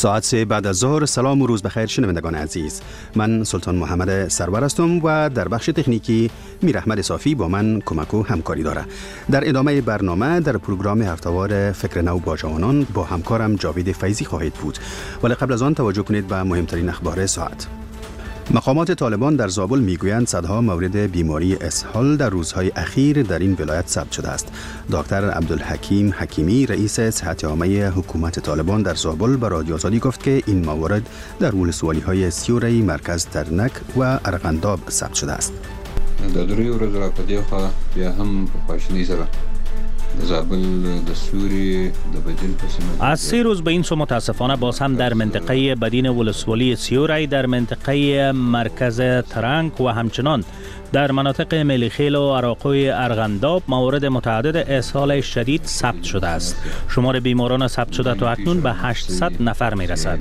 ساعت 3 بعد از ظهر. سلام و روز بخیر شنوندگان عزیز. من سلطان محمد سرور هستم و در بخش تکنیکی میر احمد صافی با من کمک و همکاری داره. در ادامه برنامه در پروگرام هفته‌وار فکر نو با جوانان با همکارم جاوید فیضی خواهید بود. ولی قبل از آن توجه کنید به مهمترین اخبار ساعت. مقامات طالبان در زابل میگویند صدها مورد بیماری اسهال در روزهای اخیر در این ولایت ثبت شده است. دکتر عبدالحکیم حکیمی رئیس صحت عامه حکومت طالبان در زابل به رادیو آزادی گفت که این موارد در ولسوالی‌های سیوری، مرکز ترنک و ارغنداب ثبت شده است. در دروی ورځ را په دې خوا بیا هم په خواشینۍ سره زابل د سوری د بدین په سیمه از 3 روز به این سو متاسفانه باز هم در منطقه بدین ولسوالی سیوری، در منطقه مرکز ترنک و همچنان در مناطق ملیخیل و عراقوی ارغنداب موارد متعدد اسهال شدید ثبت شده است. شمار بیماران ثبت شده تا اکنون به 800 نفر می رسد.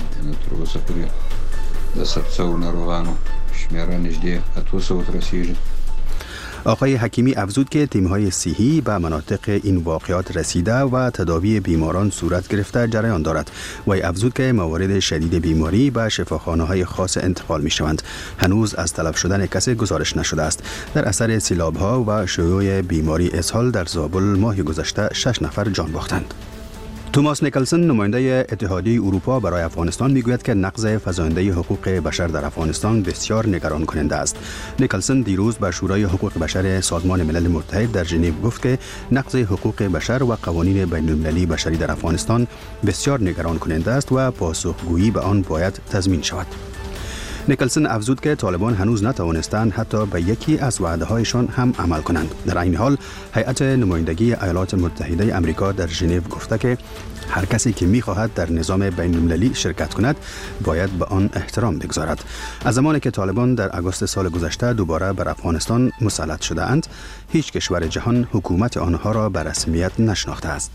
د ثبت شویو ناروغانو شمېره نږدې 800 ته رسیږي. آقای حکیمی افزود که تیم‌های صحی به مناطق این واقعات رسیده و تداوی بیماران صورت گرفته جریان دارد. وی افزود که موارد شدید بیماری به شفاخانه‌های خاص انتقال می‌شوند. هنوز از تلف شدن کسی گزارش نشده است. در اثر سیلاب‌ها و شیوع بیماری اسهال در زابل ماه گذشته 6 نفر جان باختند. توماس نیکلسن نماینده اتحادیه اروپا برای افغانستان میگوید که نقض فزاینده حقوق بشر در افغانستان بسیار نگران کننده است. نیکلسن دیروز به شورای حقوق بشر سازمان ملل متحد در ژنو گفت که نقض حقوق بشر و قوانین بین المللی بشری در افغانستان بسیار نگران کننده است و پاسخگویی به آن باید تضمین شود. نیکلسن افزود که طالبان هنوز نتوانستند حتی به یکی از وعده‌هایشان هم عمل کنند. در این حال هیئت نمایندگی ایالات متحده آمریکا در ژنو گفته که هر کسی که می‌خواهد در نظام بین‌المللی شرکت کند باید به آن احترام بگذارد. از زمانی که طالبان در آگوست سال گذشته دوباره بر افغانستان مسلط شده اند، هیچ کشور جهان حکومت آنها را به رسمیت نشناخته است.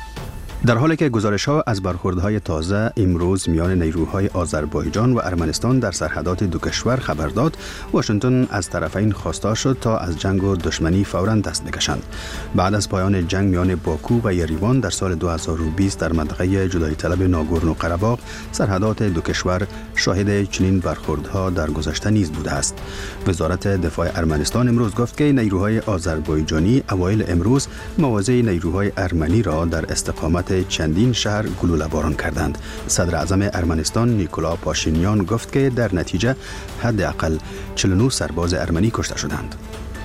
در حالی که گزارش‌ها از برخوردهای تازه امروز میان نیروهای آذربایجان و ارمنستان در سرحدات دو کشور خبر داد، واشنگتن از طرفین خواستار شد تا از جنگ و دشمنی فوراً دست بکشند. بعد از پایان جنگ میان باکو و یریوان در سال 2020 در منطقه جدایی طلب ناگورنو قره‌باغ، سرحدات دو کشور شاهد چنین برخوردها در گذشته نیز بوده است. وزارت دفاع ارمنستان امروز گفت که نیروهای آذربایجانی اوایل امروز مواضع نیروهای ارمنی را در استقامت چندین شهر گلوله باران کردند. صدر اعظم ارمنستان نیکولا پاشینیان گفت که در نتیجه حداقل 49 سرباز ارمنی کشته شدند.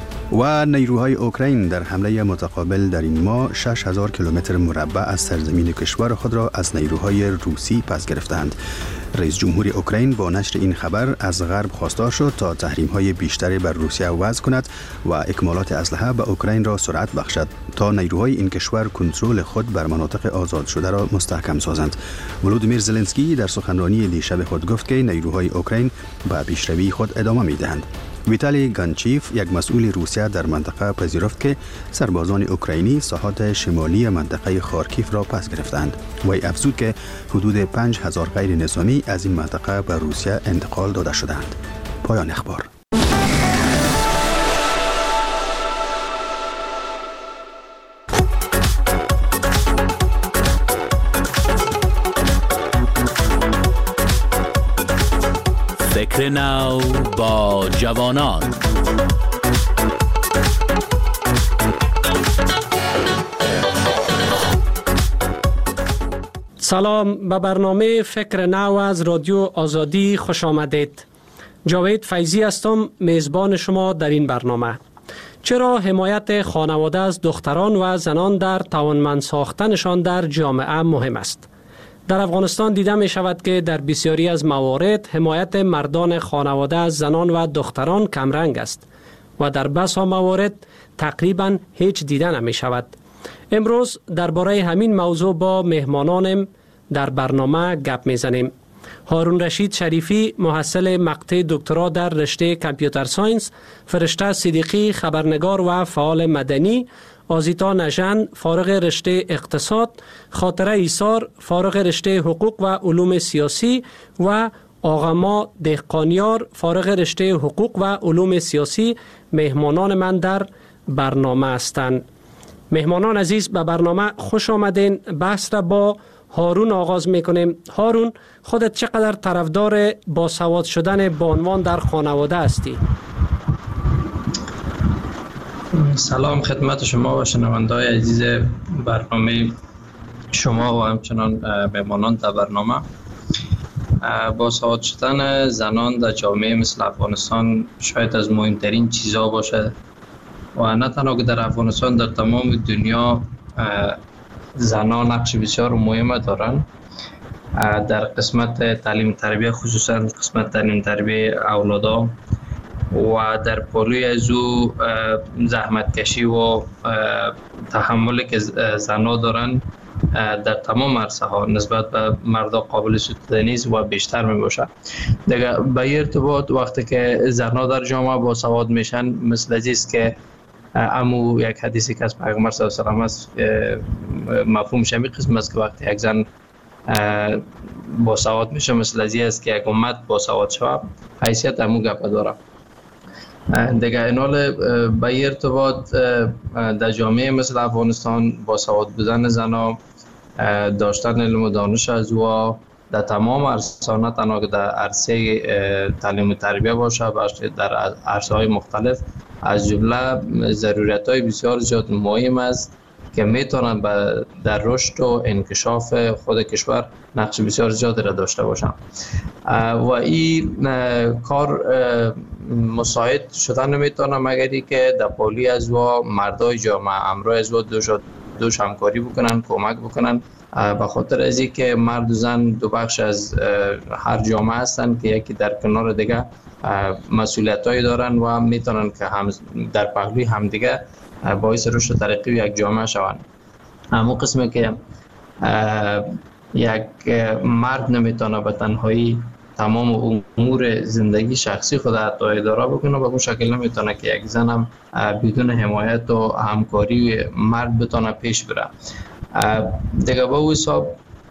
و نیروهای اوکراین در حمله متقابل در این ماه 6000 کیلومتر مربع از سرزمین کشور خود را از نیروهای روسی پس گرفتند. رئیس جمهور اوکراین با نشر این خبر از غرب خواستار شد تا تحریم‌های بیشتری بر روسیه وضع کند و اکمالات اسلحه به اوکراین را سرعت بخشد تا نیروهای این کشور کنترل خود بر مناطق آزاد شده را مستحکم سازند. ولودیمیر زلنسکی در سخنرانی دیشب خود گفت که نیروهای اوکراین به پیشروی خود ادامه می‌دهند. ویتالی گانچیف، یک مسئول روسیه در منطقه، پذیرفت که سربازان اوکراینی ساحات شمالی منطقه خارکیف را پس گرفتند. وی افزود که حدود 5000 غیر نظامی از این منطقه به روسیه انتقال داده شدند. پایان اخبار. فکر نو با جوانان. سلام، به برنامه فکر نو از رادیو آزادی خوش آمدید. جاوید فیضی هستم، میزبان شما در این برنامه. چرا حمایت خانواده از دختران و زنان در توانمند ساختنشان در جامعه مهم است؟ در افغانستان دیده می شود که در بسیاری از موارد حمایت مردان خانواده از زنان و دختران کمرنگ است و در بسا موارد تقریبا هیچ دیده نمی شود. امروز درباره همین موضوع با مهمانانم در برنامه گپ می زنیم. هارون رشید شریفی، محصل مقطع دکترا در رشته کامپیوتر ساینس، فرشته صدیقی، خبرنگار و فعال مدنی، آزیتا نژند، فارغ رشته اقتصاد، خاطره ایسار، فارغ رشته حقوق و علوم سیاسی و آقاما دهقانیار، فارغ رشته حقوق و علوم سیاسی مهمانان من در برنامه هستند. مهمانان عزیز، به برنامه خوش آمدین. بحث را با هارون آغاز میکنیم. هارون، خودت چقدر طرفدار باسواد شدن بانوان در خانواده هستی؟ سلام خدمت شما و شنونده‌های عزیز برنامه شما و همچنان مهمانان در برنامه. باسواد شدن زنان در جامعه مثل افغانستان شاید از مهمترین چیزها باشه و نه تنها که در افغانستان، در تمام دنیا زنان نقش بسیار مهم دارند در قسمت تعلیم تربیت، خصوصا قسمت تعلیم تربیت اولادا و در پالوی از او زحمت کشی و تحملی که زنان دارن در تمام عرصه ها نسبت به مردا قابل ستودنی است و بیشتر می باشه. دیگه به ارتباط وقتی که زنان در جامعه باسواد میشن، مثل عزیز که امو یک حدیثی که از پیغمبر صلی الله علیه و آله است، مفهومش همین قسم است که وقتی یک زن باسواد میشه مثل عزیز است که یک امت باسواد شود، حیثیت امو گپ داره. دیگه اینال به ارتباط در جامعه مثل افغانستان باسواد بودن زنان، داشتن علم و دانش از او در تمام عرصه، نه تنها که در عرصه تعلیم و تربیت باشه، بلکه در عرصه های مختلف، از جمله ضرورت های بسیار زیاد مهم است که میتونن در رشد و انکشاف خود کشور نقش بسیار زیادی را داشته باشن و این کار مساعد شدن نمیتونه مگری که در پالی از و مردای جامعه همراه از و دوش همکاری بکنن، کمک بکنن، به خاطر از این که مرد و زن دو بخش از هر جامعه هستن که یکی در کنار دیگه مسئولیتایی دارن و میتونن که هم در پهلوی همدیگه باعث رشد و ترقی یک جامعه شوند. همون قسمه که یک مرد نمیتونه به تنهایی تمام امور زندگی شخصی خود حتی اداره بکنه، به اون شکل نمیتونه که یک زن هم بدون حمایت و همکاری مرد بتونه پیش بره. دیگه به او حساب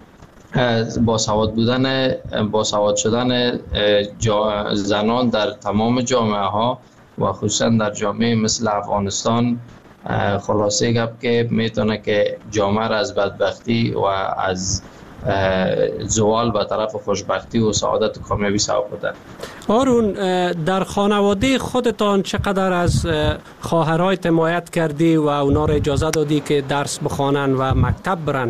باسواد شدن زنان در تمام جامعه ها و خصوصا در جامعه مثل افغانستان خلاصه گپ که میتونه که جامعه را از بدبختی و از زوال به طرف خوشبختی و سعادت و کامیابی سوق بده. هارون، در خانواده خودتان چقدر از خواهرای حمایت کردی و اونا را اجازه دادی که درس بخوانن و مکتب برن؟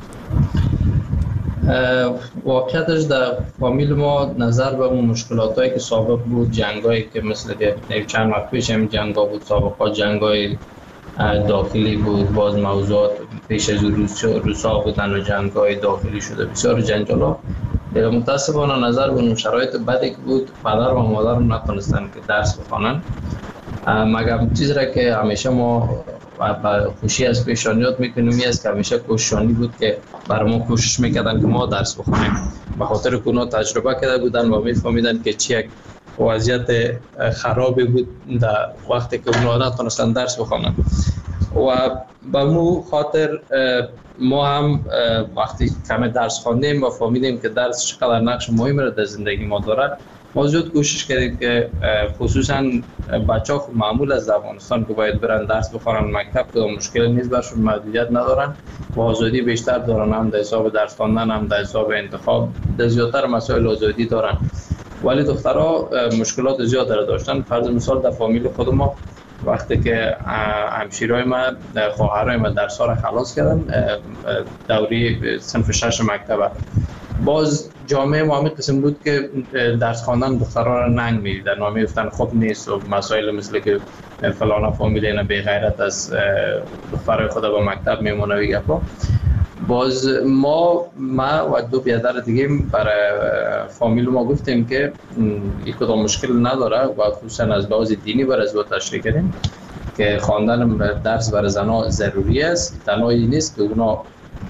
واقعیتش در فامیل ما نظر به اون مشکلاتایی که سابق بود، جنگایی که مثل چند وقت پیش هم جنگا بود، سابقا جنگای داخلی بود، باز موضوعات پیش از روسا بودن و جنگای داخلی شده بسیار جنجالا. متاسفانه نظر به اون شرایط بدی که بود، پدر و مادر نتونستن که درس بخوانن، مگر چیزی را که همیشه ما با خوشی از پیشانیات میکنیم است که همیشه کوششانی بود که برای ما کوشش میکردن که ما درس بخونیم، به خاطر که اونا تجربه کرده بودن و میفهمیدن که چی یک وضعیت خرابی بود در وقتی که اونا نتونستن درس بخونن. و به مو خاطر ما هم وقتی کم درس خواندیم و فهمیدیم که درس چقدر نقش مهمی را در زندگی ما داره، ما زیاد کوشش کردیم که خصوصا بچه‌ها خود معمول از افغانستان که باید برن درس بخونن مکتب، که مشکل نیست برشون، محدودیت ندارن و آزادی بیشتر دارن، هم در حساب درس خواندن هم در حساب انتخاب، در زیادتر مسائل آزادی دارن. ولی دخترها مشکلات زیاد داشتن. فرض مثال در فامیل خود ما وقتی که همشیرای ما، خواهرای ما درس ها را خلاص کردن، دوری صنف 6 مکتبه، باز جامعه ما همین قسم بود که درس خواندن دخترها را ننگ می‌دیدن و می‌گفتن خب نیست و مسائل مثل که فلان فامیل اینا بی غیرت از دخترای خود به مکتب میمونه و گپا. باز ما و دو برادر دیگه برای فامیل ما گفتیم که این کدام مشکل نداره و خصوصا از لحاظ دینی برای از تشریح کردیم که خواندن درس برای زنها ضروری است. تنهایی نیست که اونا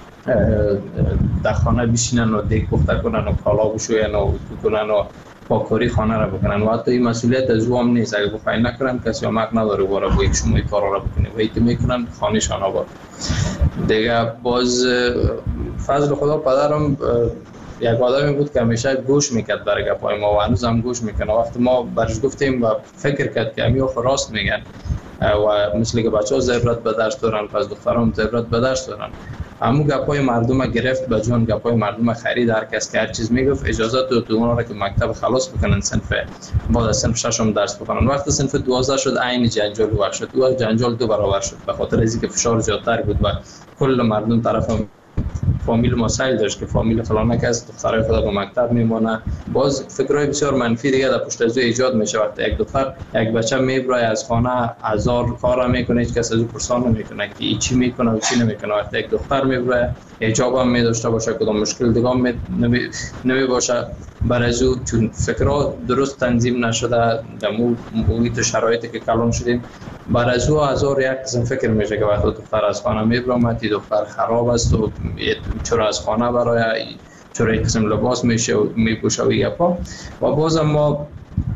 در خانه بشینن و دیگ پخته کنن و کالا بشوین و کنن و پاکاری خانه را بکنن و حتی این مسئولیت از او هم نیست. اگه بخواهی نکنن کسی هم حق نداره باره با یک شما این کارا را بکنی و ایتی میکنن خانه شان آباد دیگه. باز فضل خدا پدرم یک آدمی بود که همیشه گوش میکرد برای گپای ما و هنوز هم گوش میکنه. وقتی ما برش گفتیم و فکر کرد که همی آخر راست میگن و مثل که بچه ها ضرورت به درس دارن، پس دختران ضرورت به درس دارن همون گپای مردم گرفت به جان، گپای مردم خرید. هر کس که هر چیز میگفت اجازه داد اونا را که مکتب خلاص بکنن، صنف بعد از صنف 6 درس بخونن. وقتی صنف 12 شد عین جنجال وقت شد و جنجال 2 برابر شد به خاطر از اینکه فشار زیادتر بود و کل مردم طرف فامیل مسائل داشت که فامیل فلان کس دخترای خدا به مکتب میمونه. باز فکرای بسیار منفی دیگه در پشت از ایجاد میشه. وقتی یک دختر یک بچه میبره از خانه هزار کار میکنه، هیچ کس از او پرسان نمیکنه که چی میکنه و چی نمیکنه. وقتی یک دختر میبره حجاب هم میداشته باشه، کدام مشکل دیگه هم نمی باشه، برای او چون فکرها درست تنظیم نشده در محیط شرایطی که کلان شدیم، برای او هزار یک قسم فکر میشه که وقتی دختر از خانه میبره دختر خراب است و چرا از خانه برای چرا یک قسم لباس میشه و میپوشه و یپا. و بازم ما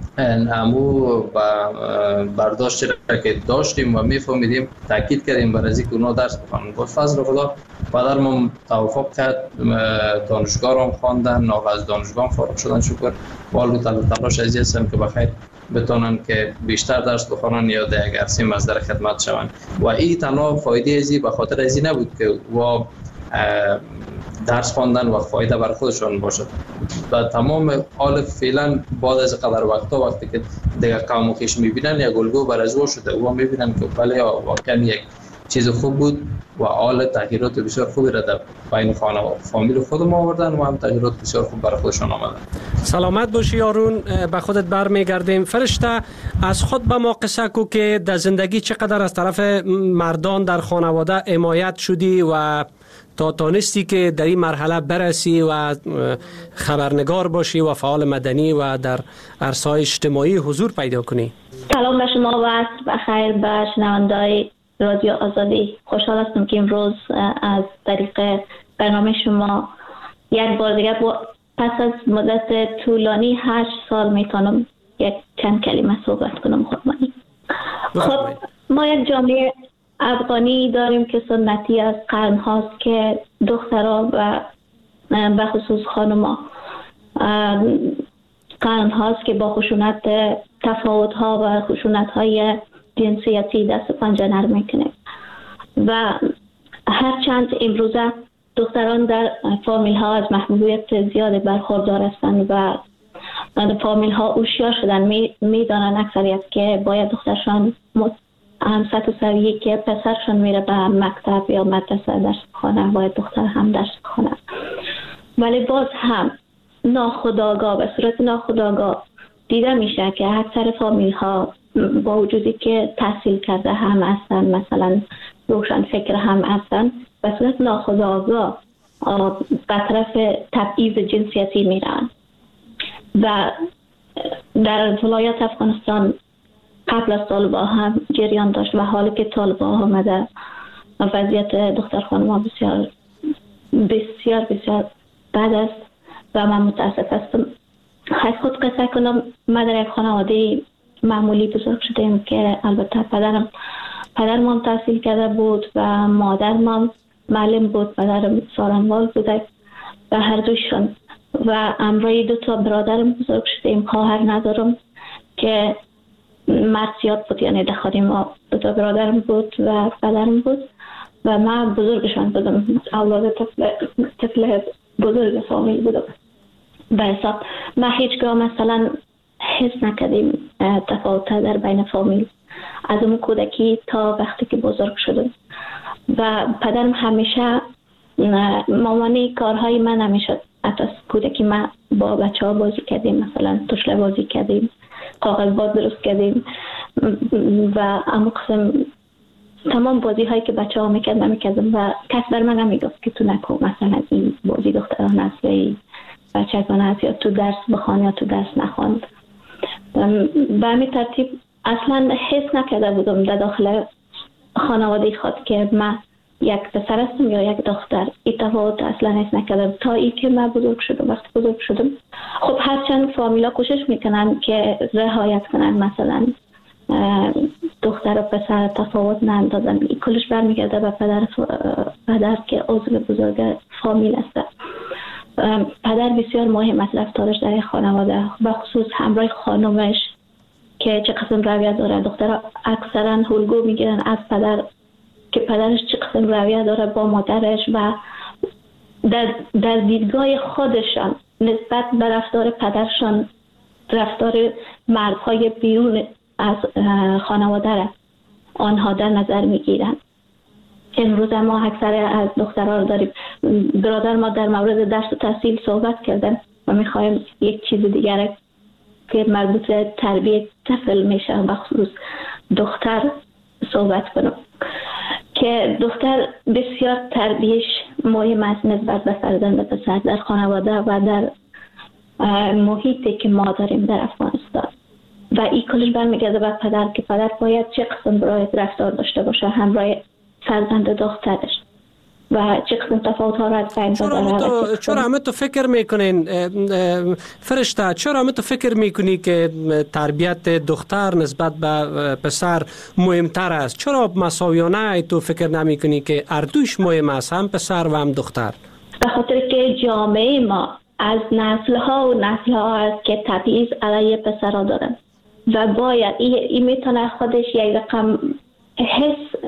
همو برداشت را که داشتیم و میفهمیدیم تاکید کردیم برای اینکه اونا درس بخونن. با فضل خدا پدرم توافق کرد، دانشگاه هم خواندن، از دانشگاه فارغ شدن شکر. والو تلاش از هستم که بخیر بتونن که بیشتر درس بخونن یا در یک عرصه مصدر خدمت شون. و این تنها فایده ازی به خاطر ازی نبود که و درس خواندن و فایده بر خودشون باشد. و تمام حال فعلا بعد از قدر وقتی که دیگه قوم و خویش میبینن یا گلگو بر از شده و میبینن که بله واقعا یک چیز خوب بود و حال تغییرات بسیار خوبی را در بین خانه و فامیل خودم آوردن و هم تغییرات بسیار خوب برای خودشان آمدن. سلامت باشی یارون، به خودت برمیگردیم. فرشته، از خود به ما قصه کو که در زندگی چقدر از طرف مردان در خانواده حمایت شدی و تا تانستی که در این مرحله برسی و خبرنگار باشی و فعال مدنی و در عرصه‌های اجتماعی حضور پیدا کنی. سلام به شما و عصر بخیر به شنونده‌های رادیو آزادی. خوشحال هستم که امروز از طریق برنامه شما یک بار دیگه پس از مدت طولانی 8 سال میتونم یک چند کلمه صحبت کنم خودمانی. خب ما یک جامعه افغانی داریم که سنتی از قرن هاست که دخترها و به خصوص خانم‌ها قرن هاست که با خشونت تفاوت ها و خشونت های جنسیتی دست و پنجه نرم میکنه و هرچند امروزه دختران در فامیل ها از محبوبیت زیاد برخوردار هستند و فامیل ها هوشیار شدن، میدانن اکثریت که باید دخترشان هم سطح سویه که پسرشان میره به مکتب یا مدرسه درس بخونه باید دختر هم درس بخونه. ولی باز هم ناخودآگاه به صورت ناخودآگاه دیده میشه که اکثر فامیل ها با وجودی که تحصیل کرده هم هستن، مثلا روشن فکر هم هستن، به صورت ناخودآگاه به طرف تبعیض جنسیتی میرن. و در ولایت افغانستان قبل از طالبان هم جریان داشت و حالی که طالبان آمده وضعیت دختر خانم ها بسیار بسیار بسیار بد است و من متاسف هستم. از خود قصه کنم، ما در یک خانواده معمولی بزرگ شدیم که البته پدرم هم تحصیل کرده بود و مادرم هم معلم بود، پدرم سارنوال بوده و هر دوشون و همراه 2 برادرم بزرگ شدیم. خواهر ندارم که مرد زیاد بود، یعنی در خانه ما 2 برادرم بود و پدرم بود و من بزرگشان بودم، اولاد طفل بزرگ فامیل بودم. به حساب ما هیچگاه مثلا حس نکردیم تفاوت در بین فامیل از اون کودکی تا وقتی که بزرگ شدم. و پدرم همیشه مامانی کارهای من نمیشد. حتی کودکی ما با بچه ها بازی کردیم، مثلا توشله بازی کردیم، کاغذ باز درست کردیم و اما قسم تمام بازی هایی که بچه ها میکرد من میکردم و کس بر من نمیگفت که تو نکن، مثلا این بازی دختران است یا این بچگانه است یا تو درس بخوان یا تو درس نخواند. به همین ترتیب اصلا حس نکرده بودم در داخل خانواده خود که من یک پسر هستم یا یک دختر. این تفاوت اصلا حس نکردم تا ای که من بزرگ شدم. وقتی بزرگ شدم خب هرچند فامیلا کوشش میکنن که رعایت کنن، مثلا دختر و پسر تفاوت ناندازن، این کلش برمیگرده به پدر که عضو بزرگ فامیل است. پدر بسیار مهم است رفتارش در خانواده، به خصوص همراه خانومش که چه قسم رویت داره. دخترها اکثرا الگو میگیرن از پدر که پدرش چه قسم رویه داره با مادرش و در دیدگاه خودشان نسبت به رفتار پدرشان رفتار مردهای بیرون از خانواده آنها در نظر میگیرند. امروز ما اکثر از دخترها رو داریم. برادر ما در مورد درس و تحصیل صحبت کردن و میخوایم یک چیز دیگر که مربوط به تربیت طفل میشه و خصوص دختر صحبت کنم که دختر بسیار تربیتش مهم است نسبت به فرزند پسر در خانواده و در محیطی که ما داریم در افغانستان و این کلش برمیگرده به پدر که پدر باید چه قسم برای رفتار داشته باشه همراه فرزند دخترش و چه قسم تفاوت ها را از بین ببره. چرا همه تو فکر میکنین فرشته، چرا همه تو فکر میکنی که تربیت دختر نسبت به پسر مهمتر است؟ چرا مساویانه تو فکر نمیکنی که اردوش مهم است، هم پسر و هم دختر؟ به خاطر که جامعه ما از نسل‌ها و نسل‌ها است که تبعیض علیه پسرها دارن و باید این میتونه خودش یک رقم حس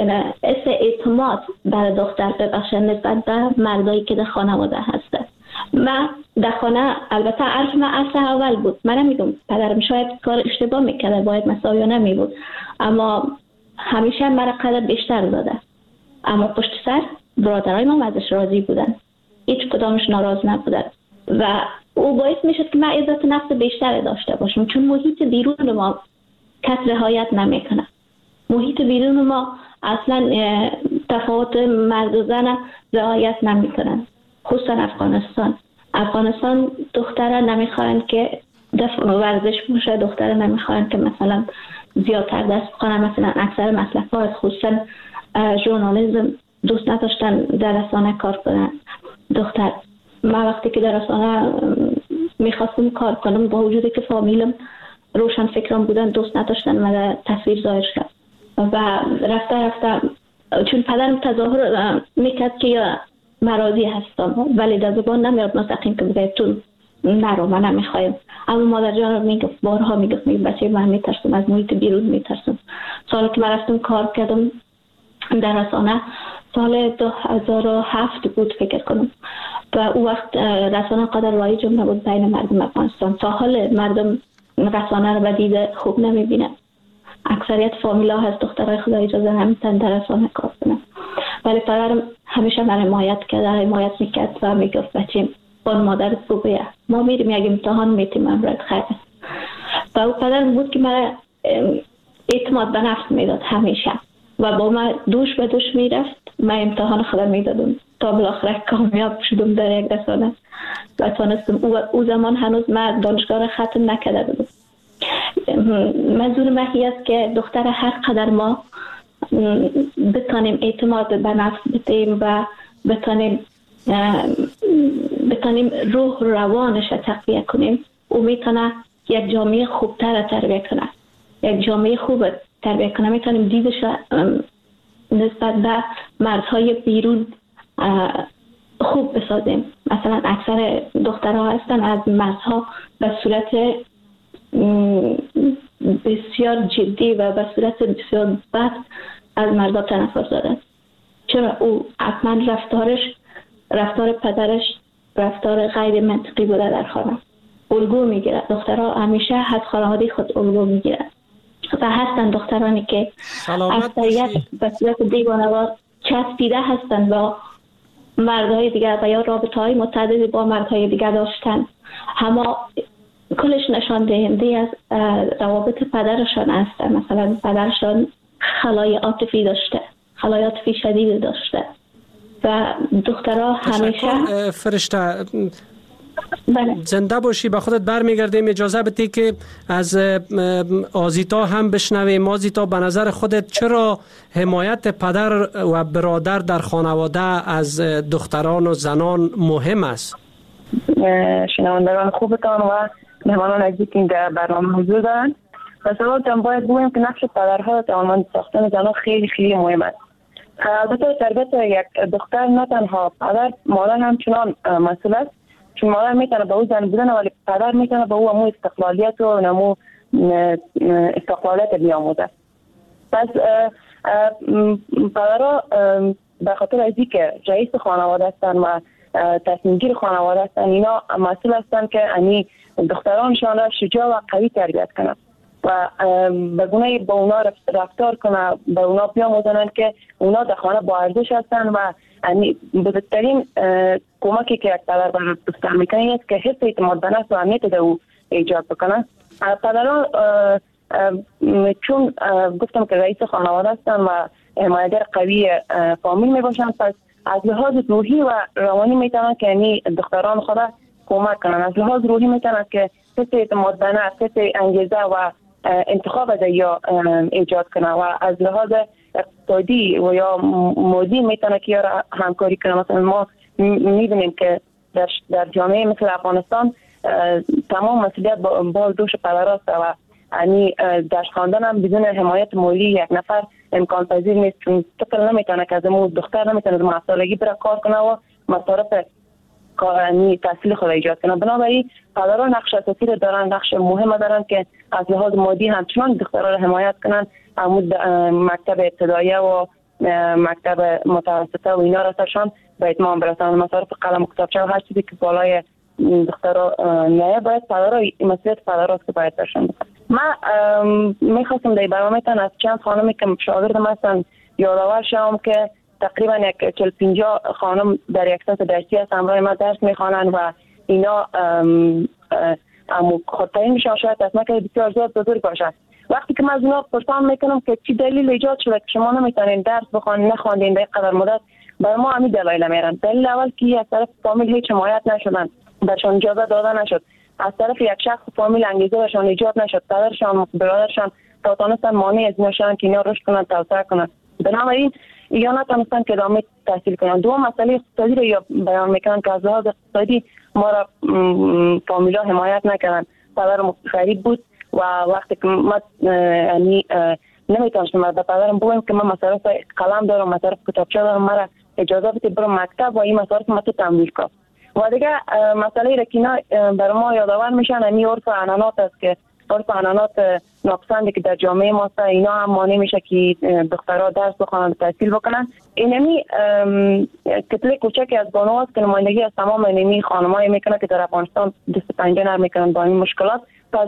اعتماد برای دختر ببخشه نسبت به مردایی که در خانواده هسته. من در خانه البته عرف من اصل اول بود، من نمیگم پدرم شاید کار اشتباه میکرده باید مساویانه میبود، اما همیشه مرا قدر بیشتر داده، اما پشت سر برادرای ما ازش راضی بودن، هیچ کدامش ناراض نبودن و او باعث میشد که من عزت نفس بیشتر داشته باشم، چون محیط بیرون ما کس رعایت نمیکنه. محیط بیرون ما اصلا تفاوت مرد و زن رعایت نمیکنن، خصوصا افغانستان دختره نمیخواهند که ورزش باشه، دختره نمیخواهند که مثلا زیادتر دست بخونن، مثلا اکثر مسلک‌ها خصوصا ژورنالیسم دوست نداشتن در رسانه کار کنن دختر. من وقتی که در رسانه میخواستم کار کنم با وجودی که فامیلم روشن فکرم بودن دوست نداشتن من تصویر ظاهر شد و رفته چون پدرم تظاهر میکرد که یا مرازی هستم ولی در زبان نمیاد مستقیم که بگه تو نرو من نمیخوایم، اما مادر جان میگفت بارها میگفت بچه من میترسم از محیط بیرون میترسم. سالی که من رفتم کار کردم در رسانه سال 2007 بود فکر کنم و او وقت رسانه قدر رایج نبود بین مردم افغانستان. تا حال مردم رسانه رو به دید خوب نمیبینن، اکثریت فامیلا هست دخترای خدا اجازه نمیتن در رسانه کار کنن، ولی پدرم همیشه من حمایت میکرد و میگفت بچه بان مادرت بگویه ما میریم یک امتحان میتیم امرد خیلی و او پدرم بود که من اعتماد به نفس میداد همیشه و با من دوش به دوش میرفت، من امتحان خودم میدادم تا بالاخره کامیاب شدم در یک رسانه و تانستم. او زمان هنوز من دانشگاه ختم نکرده بودم. منظور من است که دختر هر قدر ما بتانیم اعتماد به نفس بدیم و بتانیم روح روانش تقویه کنیم، او میتونه یک جامعه خوبتر تربیه کنه، یک جامعه خوب تربیه کنه. میتونیم دیدش نسبت به مردهای بیرون خوب بسازیم. مثلا اکثر دخترها هستن از مردها به صورت بسیار جدی و به صورت بسیار بد از مردا تنفر دادن، چرا او حتما رفتار پدرش رفتار غیر منطقی بوده در خانه، الگو میگیره. دخترها همیشه از خانواده خود الگو میگیرن و هستن دخترانی که اکثریت به صورت دیوانه‌وار چسبیده هستن با مردهای دیگر و یا رابطه های متعددی با مردهای دیگر داشتن، اما کلش نشان دهنده از روابط پدرشان است. مثلا پدرشان خلای عاطفی داشته، خلای عاطفی شدید داشته و دخترها همیشه فرشته زنده باشی. به خودت برمیگردیم. اجازه بدی که از آزیتا هم بشنویم. آزیتا به نظر خودت چرا حمایت پدر و برادر در خانواده از دختران و زنان مهم است؟ شنوندگان خوبتان و مهمانان عزیزی که در برنامه حضور دارند، و سوالتان باید بگویم که نقش پدرها در توانمند ساختن زنان خیلی خیلی مهم است. البته تربیت یک دختر نه تنها پدر، مادر همچنان مسئول است، چون مادر میتونه به او زن بودن ولی پدر میتونه به او امو استقلالیت و نمو استقلالیت بیاموزه. پس پدرها به خاطر از اینکه رئیس خانواده هستند و تصمیم گیر خانواده هستند، اینا مسئول هستند که یعنی دخترانشان را شجاع و قوی تربیت کنند و به گونه با اونا رفتار کنند، به اونا بیاموزند که اونا در خانه با ارزش هستند و یعنی بزرگترین کمکی که یک پدر برای دختر میکنه است که حس اعتماد به نفس و امنیت در او ایجاد بکنه. پدران چون گفتم که رئیس خانواده هستند و حمایتگر قوی فامیل میباشند، پس از لحاظ روحی و روانی میتونن که یعنی دختران خود کمک کنن. از لحاظ روحی میتونن که حس اعتماد به نفس، حس انگیزه و انتخاب یا ایجاد کنن و از لحاظ اقتصادی و یا مادی میتونن که یا همکاری کنن. مثلا ما میبینیم که در جامعه مثل افغانستان تمام مسئولیت با دوش پدراست و یعنی درس خواندن هم بدون حمایت مالی یک نفر امکان پذیر نیست، چون طفل نمیتونه که از اون دختر نمیتونه از مسئولگی بره کار کنه و مصارف یعنی تحصیل خود ایجاد کنه. بنابراین پدران نقش اساسی دارن، نقش مهم دارن که از لحاظ مادی همچنان دختران را حمایت کنن. مکتب ابتداییه و مکتب متوسطه و اینا را سرشان به اتمام برسانن. مصارف قلم و کتابچه و هر چیزی که بالای دخترها نه، باید پدرها مسئولیت پدرهاست که باید سرشان بکنن. من میخواستم در برنامه تان از چند خانمی که شاگردم هستن یادآور شوم که تقریبا 40-50 خانم در یک سطح درسی هست، همراه ما درس میخوانند و اینا خودترین میشن، شاید از که بسیار زیاد بزرگ باشد. وقتی که من از اونا پرسان میکنم که چی دلیل ایجاد شده که شما نمیتونین درس بخوانید، نخواندین در قدر مدت، برای ما همین دلایل میارن. دلیل اول که از طرف فامیل هیچ حمایت نشدن، برشان اجازه داده نشد، از طرف یک شخص فامیل انگیزه برشان ایجاد نشد، پدرشان برادرشان توانستن مانع از نشدن که اینا رشد کنن، توسعه کنن. بنابراین یا نتونستن که ادامه تحصیل کنن. دوم مسئله اقتصادی رو یا بیان میکنن که از لحاظ اقتصادی ما را فامیلا حمایت نکردن. پدرم غریب بود و وقتی که ما یعنی نمیتونستم به پدرم بگم که من مصارف قلم دارم، مصارف کتابچه دارم، مرا اجازه بده برم مکتب و این مصارف ما تو تمویل کنم. و دیگه مسئله را که اینا بر ما یادآور میشن، یعنی عرف عنعنات است که عرف عنعنات ناپسندی که در جامعه ما است، اینا هم مانع میشه که دخترها درس بخونن، تحصیل بکنن. اینمی کتله کوچکی از بانو است که نمایندگی از تمام اینمی خانمایی میکنه که در افغانستان دست پنجه نرم میکنن با این مشکلات. پس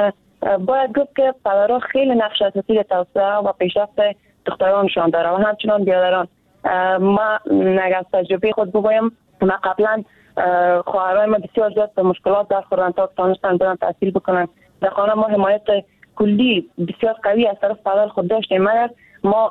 باید گفت که پدرها خیلی نقش اساسی در توسعه و پیشرفت دخترانشان داره و همچنان بیادران. ما اگر از تجربه خود بگویم، ما قبلا خواهرای ما بسیار زیاد به مشکلات در خوردن تا تانستن برن تحصیل بکنن. در خانه ما حمایت کلی بسیار قوی از طرف پدر خود داشتیم، مگر ما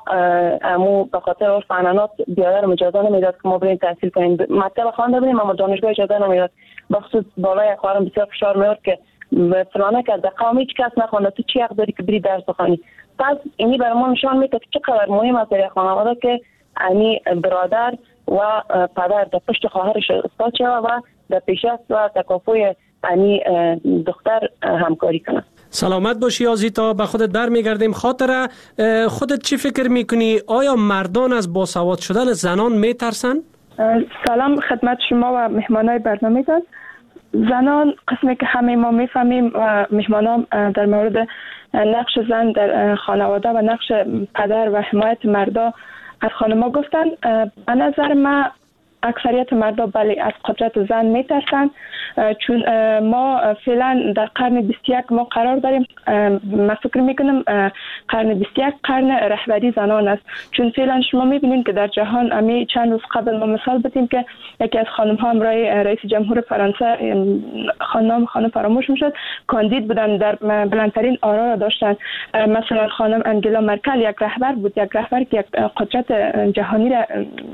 به خاطر عرف عنعنات بیادر اجازه نمیداد که ما بریم تحصیل کنیم. مکتب خوانده بودیم اما دانشگاه اجازه نمیداد. بخصوص بالای خواهرم بسیار فشار میورد که فلانه که از قوم هیچ کس نخوانده، تو چی حق داری که بری درس بخوانی؟ پس اینی برای ما نشان میده که چقدر مهم است در خانواده که یعنی برادر و پدر در پشت خواهرش استاد شود و در پیشرفت و تکافؤ یعنی دختر همکاری کنه. سلامت باشی آزیتا، به خودت برمیگردیم. خاطره خودت چی فکر میکنی؟ آیا مردان از باسواد شدن زنان میترسن؟ سلام خدمت شما و مهمانای برنامه داد. زنان قسمی که همه ما میفهمیم و مهمانان در مورد نقش زن در خانواده و نقش پدر و حمایت مردا از خانما گفتن. به نظر من اکثریت مردا بله از قدرت زن میترسن، چون ما فعلا در قرن 21 ما قرار داریم. من فکر میکنم قرن 21 قرن رهبری زنان است، چون فعلا شما میبینید که در جهان امی چند روز قبل ما مثال بدیم که یکی از خانم ها همراه رئیس جمهور فرانسه، خانم فراموش میشد، کاندید بودن، در بلندترین آرا را داشتن. مثلا خانم انگلا مرکل یک رهبر بود، یک رهبر که یک قدرت جهانی را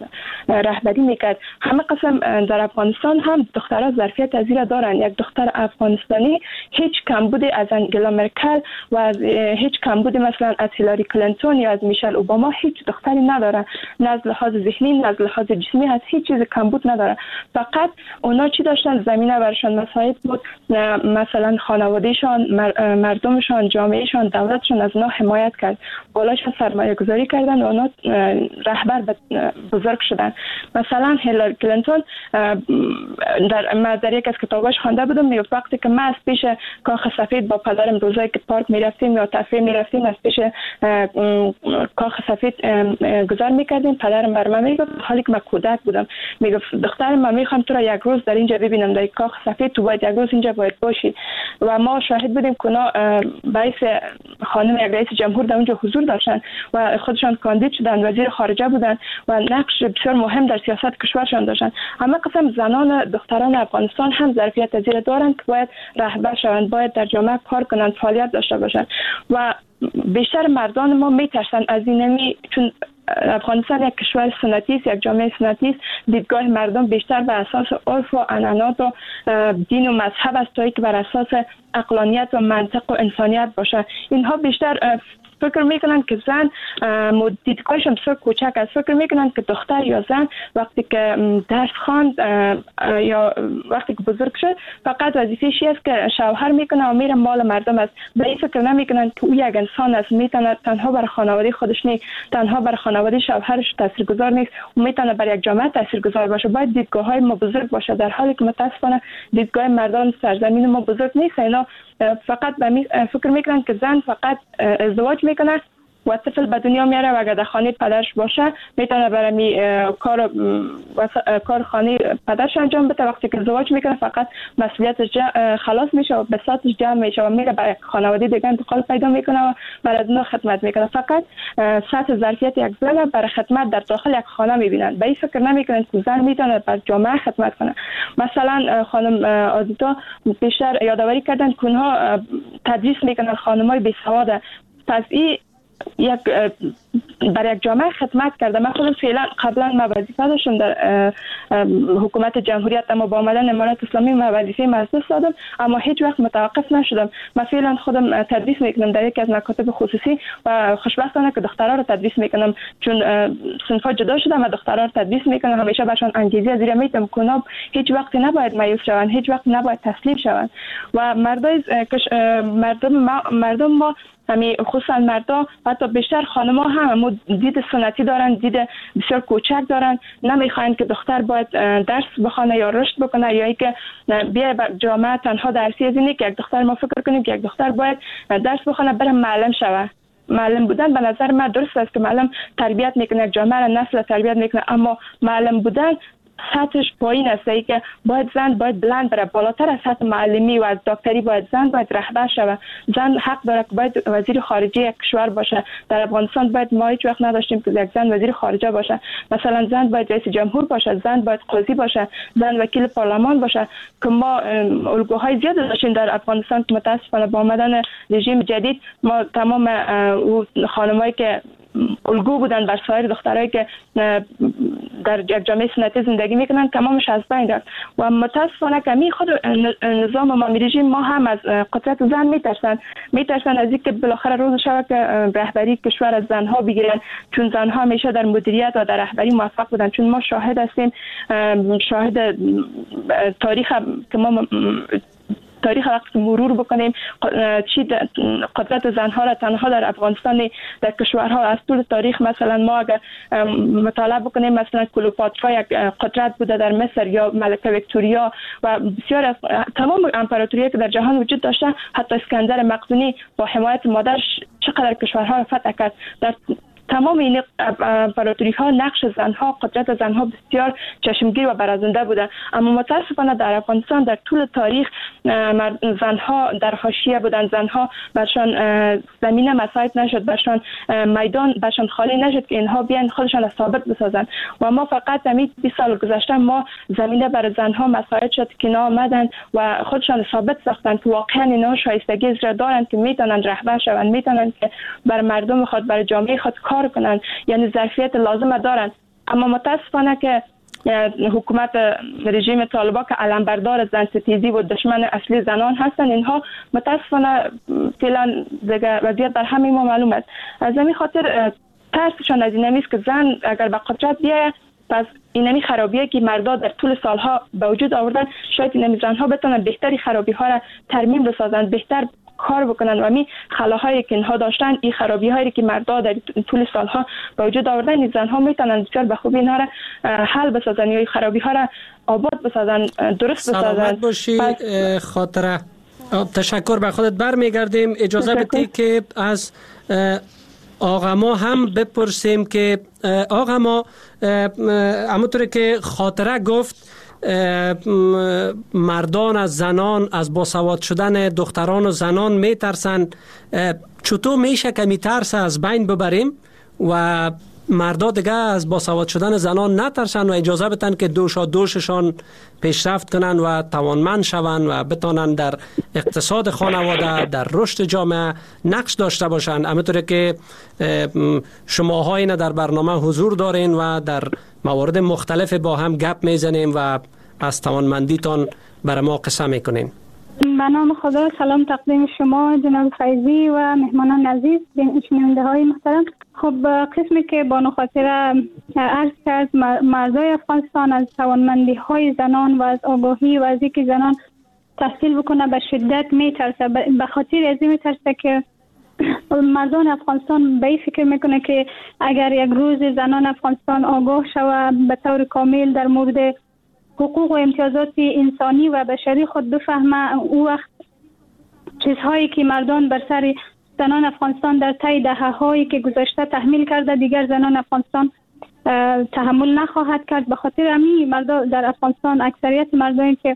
رهبری میکرد. همه قسم در افغانستان هم دخترها ظرفیت از این دارن. یک دختر افغانستانی هیچ کمبودی از انگلا مرکل و از هیچ کمبودی مثلا از هیلاری کلینتون یا از میشل اوباما هیچ دختری نداره. نه از لحاظ ذهنی، نه از لحاظ جسمی، از هیچ چیز کمبود نداره. فقط اونا چی داشتن؟ زمینه برشان مساعد بود. مثلا خانوادهشان، مردمشان، جامعهشان، دولتشان از اونا حمایت کرد، بالاش سرمایه گذاری کردن و اونا رهبر بزرگ شدن. مثلا هیلاری کلینتون در یک از کتاباش خوانده بودم، میگفت وقتی که من از پیش کاخ سفید با پدرم روزایی که پارک میرفتیم یا تفریح میرفتیم از پیش کاخ سفید گذار میکردیم، پدرم بر من میگفت حالی که من کودک بودم، میگفت دخترم من میخوام تو را یک روز در اینجا ببینم، در کاخ سفید تو باید یک روز اینجا باید باشی. و ما شاهد بودیم که اونا رئیس خانم یک رئیس جمهور در اونجا حضور داشتن و خودشان کاندید شدن، وزیر خارجه بودن و نقش بسیار مهم در سیاست کشورشان داشتن. اما قسم زنان دختران افغانستان هم ظرفیت زیر دارند که باید رهبر شوند، باید در جامعه کار کنند، فعالیت داشته باشند و بیشتر مردان ما میترسن از اینمی، چون افغانستان یک کشور سنتی است، یک جامعه سنتی است، دیدگاه مردم بیشتر بر اساس عرف و عنعنات و دین و مذهب است تا اینکه بر اساس عقلانیت و منطق و انسانیت باشه. اینها بیشتر فکر میکنن که زن دیدگاهشون بسیار کوچک است، فکر میکنن که دختر یا زن وقتی که درس خواند یا وقتی که بزرگ شد فقط وظیفه‌ش است که شوهر میکنه و میره مال مردم است. به این فکر نمیکنن که او یک انسان است، میتونه تنها بر خانواده خودش نیست، تنها بر خانواده شوهرش تاثیرگذار نیست و میتونه بر یک جامعه تاثیرگذار باشه. باید دیدگاه‌های ما بزرگ باشه، در حالی که متاسفانه دیدگاه مردان سرزمین ما بزرگ نیست. اینا فقط فکر میکنن که زن فقط ازدواج میکنه و طفل به دنیا میاره و اگر در خانه پدرش باشه میتونه برای کار خانه پدرش انجام بده. وقتی که ازدواج میکنه فقط مسئولیتش خلاص میشه و بساطش جمع میشه و میره برای خانواده دیگه انتقال پیدا میکنه و برای اونها خدمت میکنه. فقط سطح ظرفیت یک زن برای خدمت در داخل یک خانه میبینن، به این فکر نمیکنن که زن میتونه بر جامعه خدمت کنه. مثلا خانم آزیتا بیشتر یادآوری کردن که اونها تدریس میکنن خانمای بیسواده، پس این برای یک جامعه خدمت کرده. من خودم فعلا قبلا وظیفه داشتم در حکومت جمهوریت، اما با آمدن امارات اسلامی وظیفه از دست دادم، اما هیچ وقت متوقف نشدم. من فعلا خودم تدریس میکنم در یکی از مکاتب خصوصی و خوشبختانه که دخترها رو تدریس میکنم، چون صنفا جدا شدم و دخترها رو تدریس میکنم. همیشه برشان انگیزه زیر میتم که اونا هیچ وقت نباید مایوس شوند، هیچ وقت نباید تسلیم شوند. و مردم ما همین خصوصا مردا حتی بیشتر خانم‌ها هم دید سنتی دارن، دید بسیار کوچک دارن، نمیخواین که دختر باید درس بخونه یا رشد بکنه یا اینکه بیا جامعه تنها درسی از اینه که یک دختر ما فکر کنیم که یک دختر باید درس بخونه بره معلم شوه. معلم بودن به نظر من درست است که معلم تربیت میکنه، یک جامعه را نسل تربیت میکنه، اما معلم بودن سطحش پایین است، که باید زن باید بلند بره، بالاتر از سطح معلمی و از دکتری باید زن باید رهبر شود. زن حق داره که باید وزیر خارجه یک کشور باشه. در افغانستان باید ما هیچ وقت نداشتیم که یک زن وزیر خارجه باشه. مثلا زن باید رئیس جمهور باشه، زن باید قاضی باشه، زن وکیل پارلمان باشه، که ما الگوهای زیاد داشتیم در افغانستان که متاسفانه با آمدن رژیم جدید ما تمام خانمایی که الگو بودن بر سایر دخترایی که در یک جامعه سنتی زندگی میکنن تمامش از بین رفت. و متاسفانه که خود نظام امامی رژیم ما هم از قدرت زن میترسن از اینکه بالاخره روز شب که رهبری کشور از زنها بگیرن، چون زنها همیشه در مدیریت و در رهبری موفق بودن. چون ما شاهد هستیم، شاهد تاریخ که ما تاریخ وقت مرور بکنیم چی قدرت زنها را تنها در افغانستان در کشورها از طول تاریخ، مثلا ما اگر مطالعه بکنیم مثلا کلوپاترا یک قدرت بوده در مصر یا ملکه ویکتوریا و بسیار از تمام امپراتوری‌ها که در جهان وجود داشته، حتی اسکندر مقدونی با حمایت مادرش چقدر کشورها را فتح کرد. در تمام این امپراتوری ها نقش زنها، قدرت زنها بسیار چشمگیر و برازنده بوده. اما متاسفانه در افغانستان در طول تاریخ زنها در حاشیه بودن، زنها برشان زمینه مساعد نشد، برشان میدان برشان خالی نشد که اینها بیان خودشان را ثابت بسازن. و ما فقط همین 20 سال گذشته ما زمینه بر زنها مساعد شد که اینا آمدن و خودشان ثابت ساختن که واقعا اینا شایستگی را دارند که میتونن رهبر شوند، میتونن که بر مردم خود، بر جامعه خود کار کنند، یعنی ظرفیت لازم دارند. اما متاسفانه که حکومت رژیم طالبان که علمبردار زن ستیزی و دشمن اصلی زنان هستند، اینها متاسفانه فعلا دیگه وضعیت در همه ما معلوم است. از همین خاطر ترسشان از این است که زن اگر به قدرت بیاید، پس اینمی خرابیه که مردا در طول سالها به وجود آوردن، شاید اینمی زنها بتونن بهتری خرابی ها را ترمیم بسازند، بهتر کار بکنن و می خلاهایی که اینها داشتن، این خرابی هایی که مردا در طول سالها به وجود آوردن، این زنها میتونن بسیار به خوبی اینها را حل بسازن یا خرابی ها را آباد بسازن، درست بسازن. سلامت باشی خاطره. تشکر. به خودت برمیگردیم. اجازه بدی که از آقا ما هم بپرسیم که آقا ما همونطور که خاطره گفت مردان از زنان، از باسواد شدن دختران و زنان میترسن. چطور میشه که میترس از بین ببریم و مردا دیگه از باسواد شدن زنان نترسن و اجازه بدن که دوششان پیشرفت کنن و توانمند شون و بتانن در اقتصاد خانواده، در رشد جامعه نقش داشته باشن. همونطور که شماها اینا در برنامه حضور دارین و در موارد مختلف با هم گپ میزنیم و از توانمندیتان برای ما قصه میکنین. به نام خدا، سلام تقدیم شما جناب فیضی و مهمانان عزیز، شنونده های محترم. خب قسمی که بانو خاطره عرض کرد، مردای افغانستان از توانمندی های زنان و از آگاهی و از اینکه زنان تحصیل بکنه به شدت میترسه. به خاطر از این میترسه که مردان افغانستان به این فکر میکنه که اگر یک روز زنان افغانستان آگاه شود به طور کامل در مورد حقوق و امتیازات انسانی و بشری خود بفهمه، او وقت چیزهایی که مردان بر سر زنان افغانستان در طی دهه‌هایی که گذشته تحمیل کرده دیگر زنان افغانستان تحمل نخواهد کرد. به خاطر همین مردان در افغانستان، اکثریت مردانی که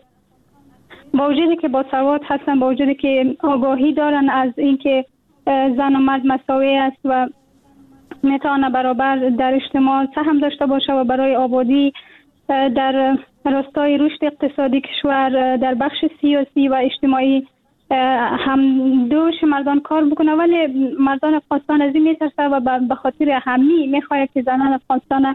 با وجودی که باسواد هستن، با وجودی که آگاهی دارن از اینکه زن و مرد مساوی است و میتونه برابر در اجتماع سهم داشته باشه و برای آبادی در راستای رشد اقتصادی کشور در بخش سیاسی و اجتماعی هم دوش مردان کار بکنه، ولی مردان افغانستان از این میترسه و به خاطر همین میخواد که زنان افغانستان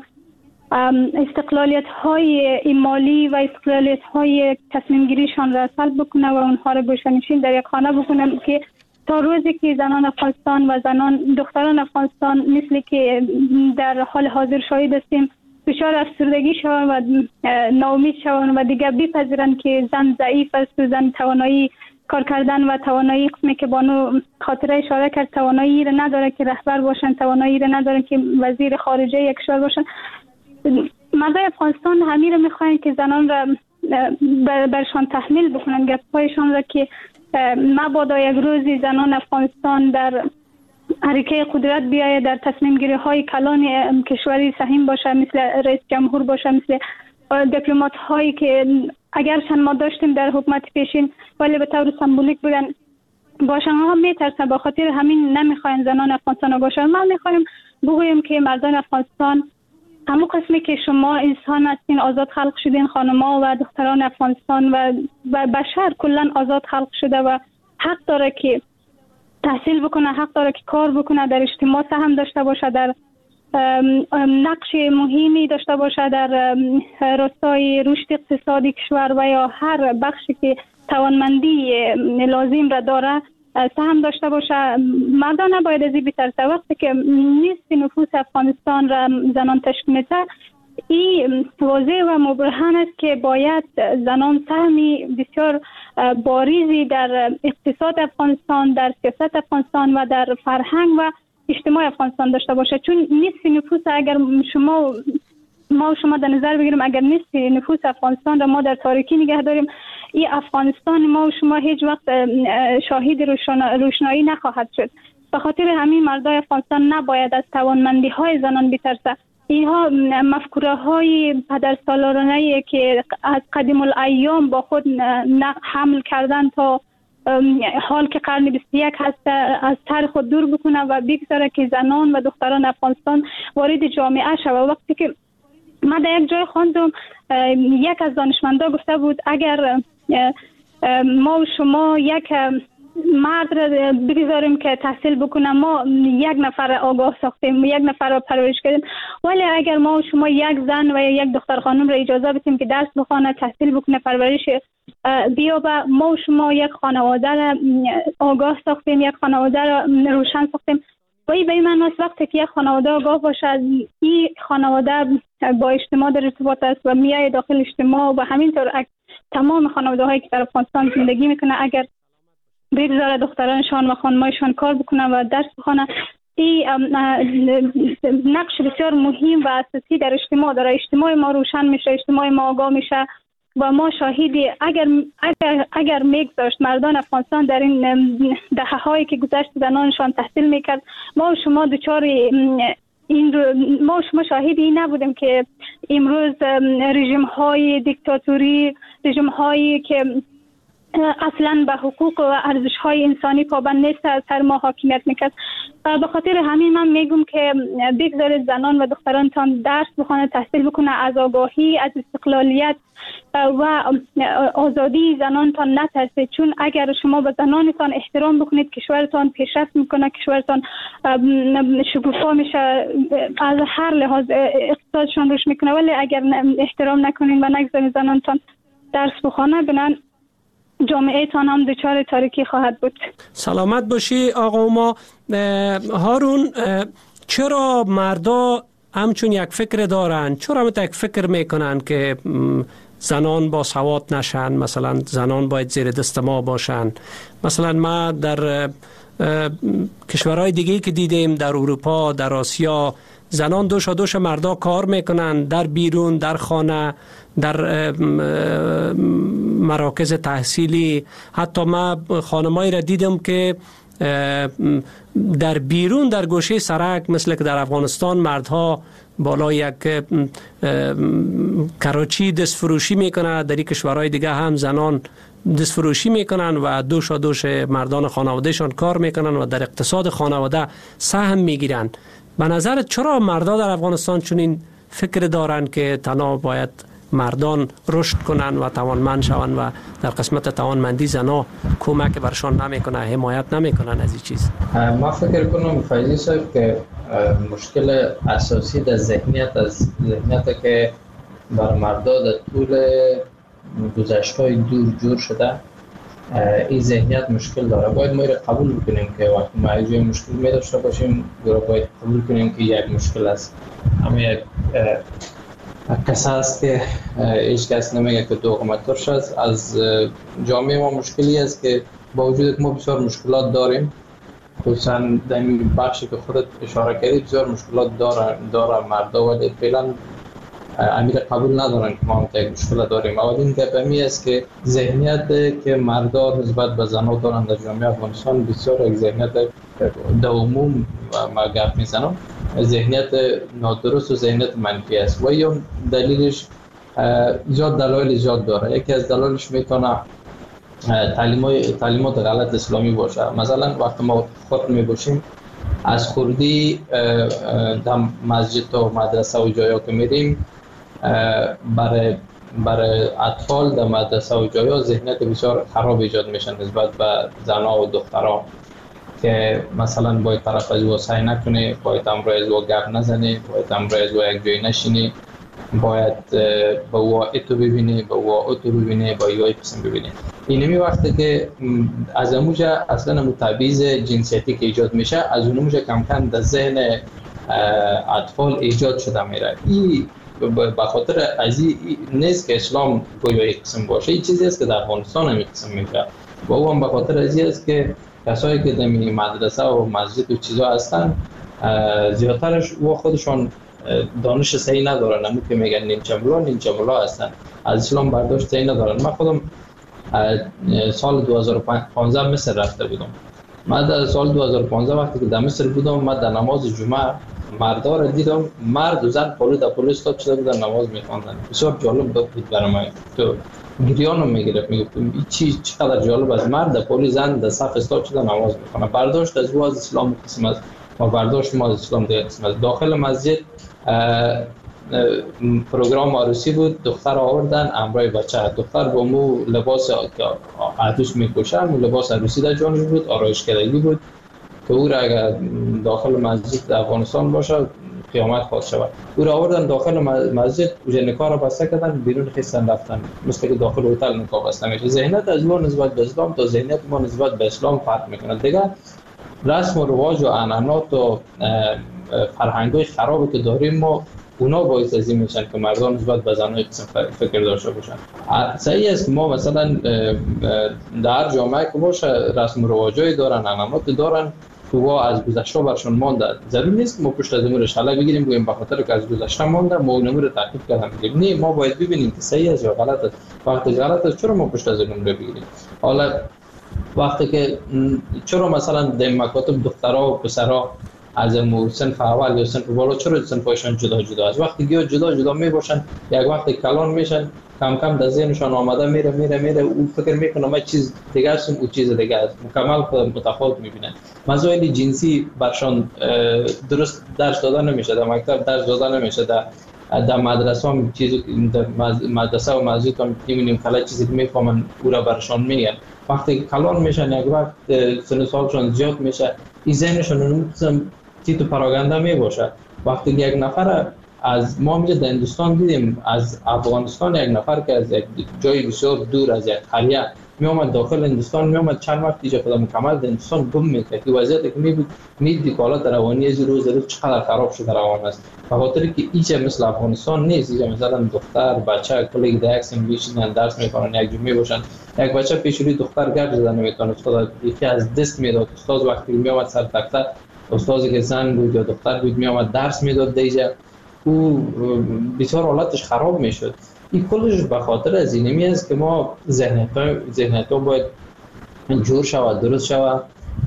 استقلالیت های مالی و استقلالیت های تصمیم گیریشان را سلب بکنه و اونها را گوشه‌نشین در یک خانه بکنه، که تا روزی که زنان افغانستان و دختران افغانستان مثل که در حال حاضر شاهد هستیم دچار افسردگی شوند و ناامید شوند و دیگر بپذیرند که زن ضعیف است و زن توانایی کار کردن و توانایی قسمی که بانو خاطره اشاره کرد توانایی را نداره که رهبر باشن، توانایی را نداره که وزیر خارجه یک کشور باشن. مردای افغانستان همین را میخواین که زنان را برشان تحمیل بکنن، گپ‌هایشان را که مبادا یک روزی زنان افغانستان در حرکه قدرت بیاید، در تصمیم گیری های کلان کشوری سهیم باشه، مثل رئیس جمهور باشه، مثل دیپلمات هایی که اگرچند ما داشتیم در حکومت پیشین ولی به طور سمبولیک بودن باشن، ها میترسن. با خاطر همین نمیخواین زنان افغانستان آگاه شوند. ما میخوایم بگوییم که مردان افغانستان، همون قسمی که شما انسان هستین، آزاد خلق شدین، خانم‌ها و دختران افغانستان و بشر کلا آزاد خلق شده و حق داره که تحصیل بکنه، حق داره که کار بکنه، در اجتماع سهم داشته باشه، در نقش مهمی داشته باشه در راستای رشد اقتصادی کشور و یا هر بخشی که توانمندی لازم را داره سهم داشته باشه. مردان نباید از این بترسه. وقتی که نصف نفوس افغانستان را زنان تشکیل میده، این واضح و مبرهن است که باید زنان سهمی بسیار باریزی در اقتصاد افغانستان، در سیاست افغانستان و در فرهنگ و اجتماع افغانستان داشته باشه. چون نصف نفوس، اگر ما و شما در نظر بگیریم، اگر نصف نفوس افغانستان را ما در تاریکی نگه داریم، این افغانستان ما و شما هیچ وقت شاهد روشنایی نخواهد شد. به خاطر همین مردای افغانستان نباید از توانمندی های زنان بترسه. اینها مفکوره های پدرسالارانه که از قدیم الایام با خود حمل کردن تا حال که قرن 21 هست از سر خود دور بکنه و بگذاره که زنان و دختران افغانستان وارد جامعه شود. وقتی که من در یک جای خواندم، یک از دانشمندا گفته بود اگر ما و شما یک مرد را بگذاریم که تحصیل بکنه، ما یک نفر آگاه ساختیم، یک نفر را پرورش کردیم، ولی اگر ما و شما یک زن و یک دختر خانم را اجازه بدیم که درس بخونه، تحصیل بکنه، پرورش بیابه، ما و شما یک خانواده را آگاه ساختیم، یک خانواده را روشن ساختیم. و این به این معنی است وقتی که یک خانواده آگاه باشه، این خانواده با اجتماع در ارتباط است و میای داخل اجتماع و همینطور تمام خانواده هایی که در افغانستان زندگی میکنه، اگر بگذاره دخترانشان و خانمایشان کار بکنن و درس بخونن. این نقش بسیار مهم و اساسی در اجتماع داره. اجتماع ما روشن میشه، اجتماع ما آگاه میشه و ما شاهدی اگر میگذاشت مردان افغانستان در این دهه هایی که گذشت زنانشان تحصیل میکرد، ما و شما دچار ما و شما شاهدی این نبودیم که امروز رژیم های دیکتاتوری، رژیم هایی که اصلا به حقوق و ارزش های انسانی پابند نیست از سر ما حاکمیت میکرد. به خاطر همین من میگم که بگذارید زنان و دخترانتان درس بخونه، تحصیل بکنه، از آگاهی، از استقلالیت و آزادی زنانتان نترسید، چون اگر شما به زنانتان احترام بکنید کشورتان پیشرفت میکنه، کشورتان شکوفا میشه، از هر لحاظ اقتصادشان رشد میکنه. ولی اگر احترام نکنید و نگذارید زنانتان درس بخونه، بنان جامعه تان هم دچار تاریکی خواهد بود. سلامت باشی آقا ما. هارون، چرا مردا همچون یک فکر دارن؟ چرا یک فکر میکنن که زنان با سواد نشن؟ مثلا زنان باید زیر دست ما باشن. مثلا ما در کشورهای دیگه که دیدیم، در اروپا، در آسیا، زنان دوش مردا کار میکنن، در بیرون، در خانه، در مراکز تحصیلی. حتی ما خانمایی را دیدم که در بیرون، در گوشه سرک، مثل که در افغانستان مردها بالا یک کراچی دست فروشی میکنه، در این کشورهای دیگه هم زنان دست فروشی میکنن و دوش مردان خانوادهشان کار میکنن و در اقتصاد خانواده سهم میگیرن. به نظرت چرا مردا در افغانستان چنین فکر دارن که تنها باید مردان رشد کنن و توانمند شون و در قسمت توانمندی زنا کمک برشان نمیکنه، حمایت نمیکنن از این چیز؟ ما فکر کنم فیضی صاحب که مشکل اساسی در ذهنیت که بر مردا در طول گذشته‌های دور جور شده، این ذهنیت مشکل داره. باید ما قبول بکنیم که وقتی ما یه مشکل می داشته باشیم، باید قبول کنیم که یک مشکل است. اما یک کس هست که هیچ کس نمیگه که دوغمترش است. از جامعه ما مشکلی است که با وجود که ما بسیار مشکلات داریم، خصوصا در این بخشی که خودت اشاره کردی، بسیار مشکلات داره مردا، ولی فعلا امیر قبول ندارن که ما هم یک مشکل داریم. اولین گپ همی است که ذهنیت که مردا نسبت به زنها دارن در جامعه افغانستان بسیار یک ذهنیت در عموم ما گپ میزنم، ذهنیت نادرست و ذهنیت منفی است و یا دلیلش دلایل زیاد داره. یکی از دلایلش میتونه تعلیمات غلط اسلامی باشه. مثلا وقتی ما خود میباشیم، از خوردی در مسجد و مدرسه و جایا که میریم، برای اطفال در مدرسه و جایا ذهنیت بسیار خراب ایجاد میشن نسبت به زنها و دختران، که مثلا باید طرف از او سعی نکنه، باید امروز او گپ نزنه، باید امروز او یک جای نشینه، باید با او اتو ببینه، با او اتو ببینه، با یوی قسم ببینه. اینمی وقتی که از اموجه اصلا متبعیض جنسیتی که ایجاد میشه، از اونموجه کم کم در ذهن اطفال ایجاد شده میره. این به خاطر از این نیست که اسلام گویا یک قسم باشه، این چیزی است که در افغانستان هم یک قسم میشه و او هم به خاطر از این است که کسایی که در مدرسه و مسجد و چیزا هستن، زیادترش و خودشان دانش صحیح ندارن، همون که میگن نیمچه ملا هستن، از اسلام برداشت صحیح ندارن. من خودم سال 2015 مصر رفته بودم. من در سال 2015 وقتی که در مصر بودم، من در نماز جمعه مردا را دیدم، مرد و زن پلو استاد شده بودن نماز میخواندن. بسیار جالب بود برای من. تو گریانو میگرفت، میگفتم چقدر جالب است، مرد در پلو، زن در صف استاد شده نماز میخوانه. برداشت از او از اسلام قسم است و برداشت ما از اسلام دیگه قسم است. داخل مسجد پروگرام عروسی بود، دختر آوردن همراه بچه. دختر با مو لباس عروس میپوشه، مو لباس عروسی در جانش بود، آرایشگرایی بود که او را اگر داخل مسجد در افغانستان باشه قیامت خواهد شود. او را آوردن داخل مسجد، اوجه نکاح را بسته کردن، بیرون خیستن رفتن، مثل که داخل هتل نکاح بسته میشه. ذهنیت از ما نسبت به اسلام تا ذهنیت ما نسبت به اسلام فرق میکنه. دیگه رسم و رواج و عنعنات و فرهنگ‌های خرابی که داریم ما اونا باعث از این میشن که مردان نسبت به زنای قسم فکر داشته باشن. صحیح است که ما مثلا در جامعه که باشه رسم و رواجای دارن، علامات دارن که از گذشته برشون مانده. ضرور نیست که ما پشت از امور شله بگیریم بگیم به خاطر که از گذشته مانده ما اون امور تعقیب کردیم بگیم. نه، ما باید ببینیم که صحیح است یا غلط است. وقتی غلط است چرا ما پشت از امور بگیریم؟ حالا وقتی که چرا مثلا در مکاتب دخترها و پسرها از صنف اول یا صنف بالا چرا صنفایشان جدا جدا است؟ وقتی که جدا جدا می باشن یک وقت کلان میشن، کم کم در ذهنشان آمده میره او فکر میکنه ما چیز دیگه هستم او چیز دیگه است، مکمل خود متفاوت میبینن. مسائل جنسی برشان درست درس داده نمیشه، در مکتب درس داده نمیشه، در مدرسه هم چیزی در مدرسه و مسجد هم میبینیم کلا چیزی که میفهمن او را برشان میگن. وقتی کلان میشن یک وقت سن سالشان زیاد میشه این ذهنشان اون تیتو پراگنده میباشه. وقتی یک نفر از ما میگه در هندوستان دیدیم از افغانستان یک نفر که از یک جای بسیار دور از یک قریه می اومد داخل هندوستان، می اومد چند وقت اینجا خود مکمل در هندوستان گم میکرد. این وضعیتی که میدید که حالت روانی از روز چقدر خراب شده روان است، به خاطر که اینجا مثل افغانستان نیست. اینجا مثلا دختر بچه کلی در اکسن میشینن درس میکنن یک جمعه باشن، یک بچه پیش روی دختر گرد زدن نمیتونه، استاد یکی از دست میداد. استاد وقتی می اومد سر تخته، استادی که زن بود یا دختر بود می اومد درس میداد دیجا، او بسیار حالتش خراب میشد. این کلش به خاطر از اینمی است که ما ذهنیت باید جور شود، درست شود،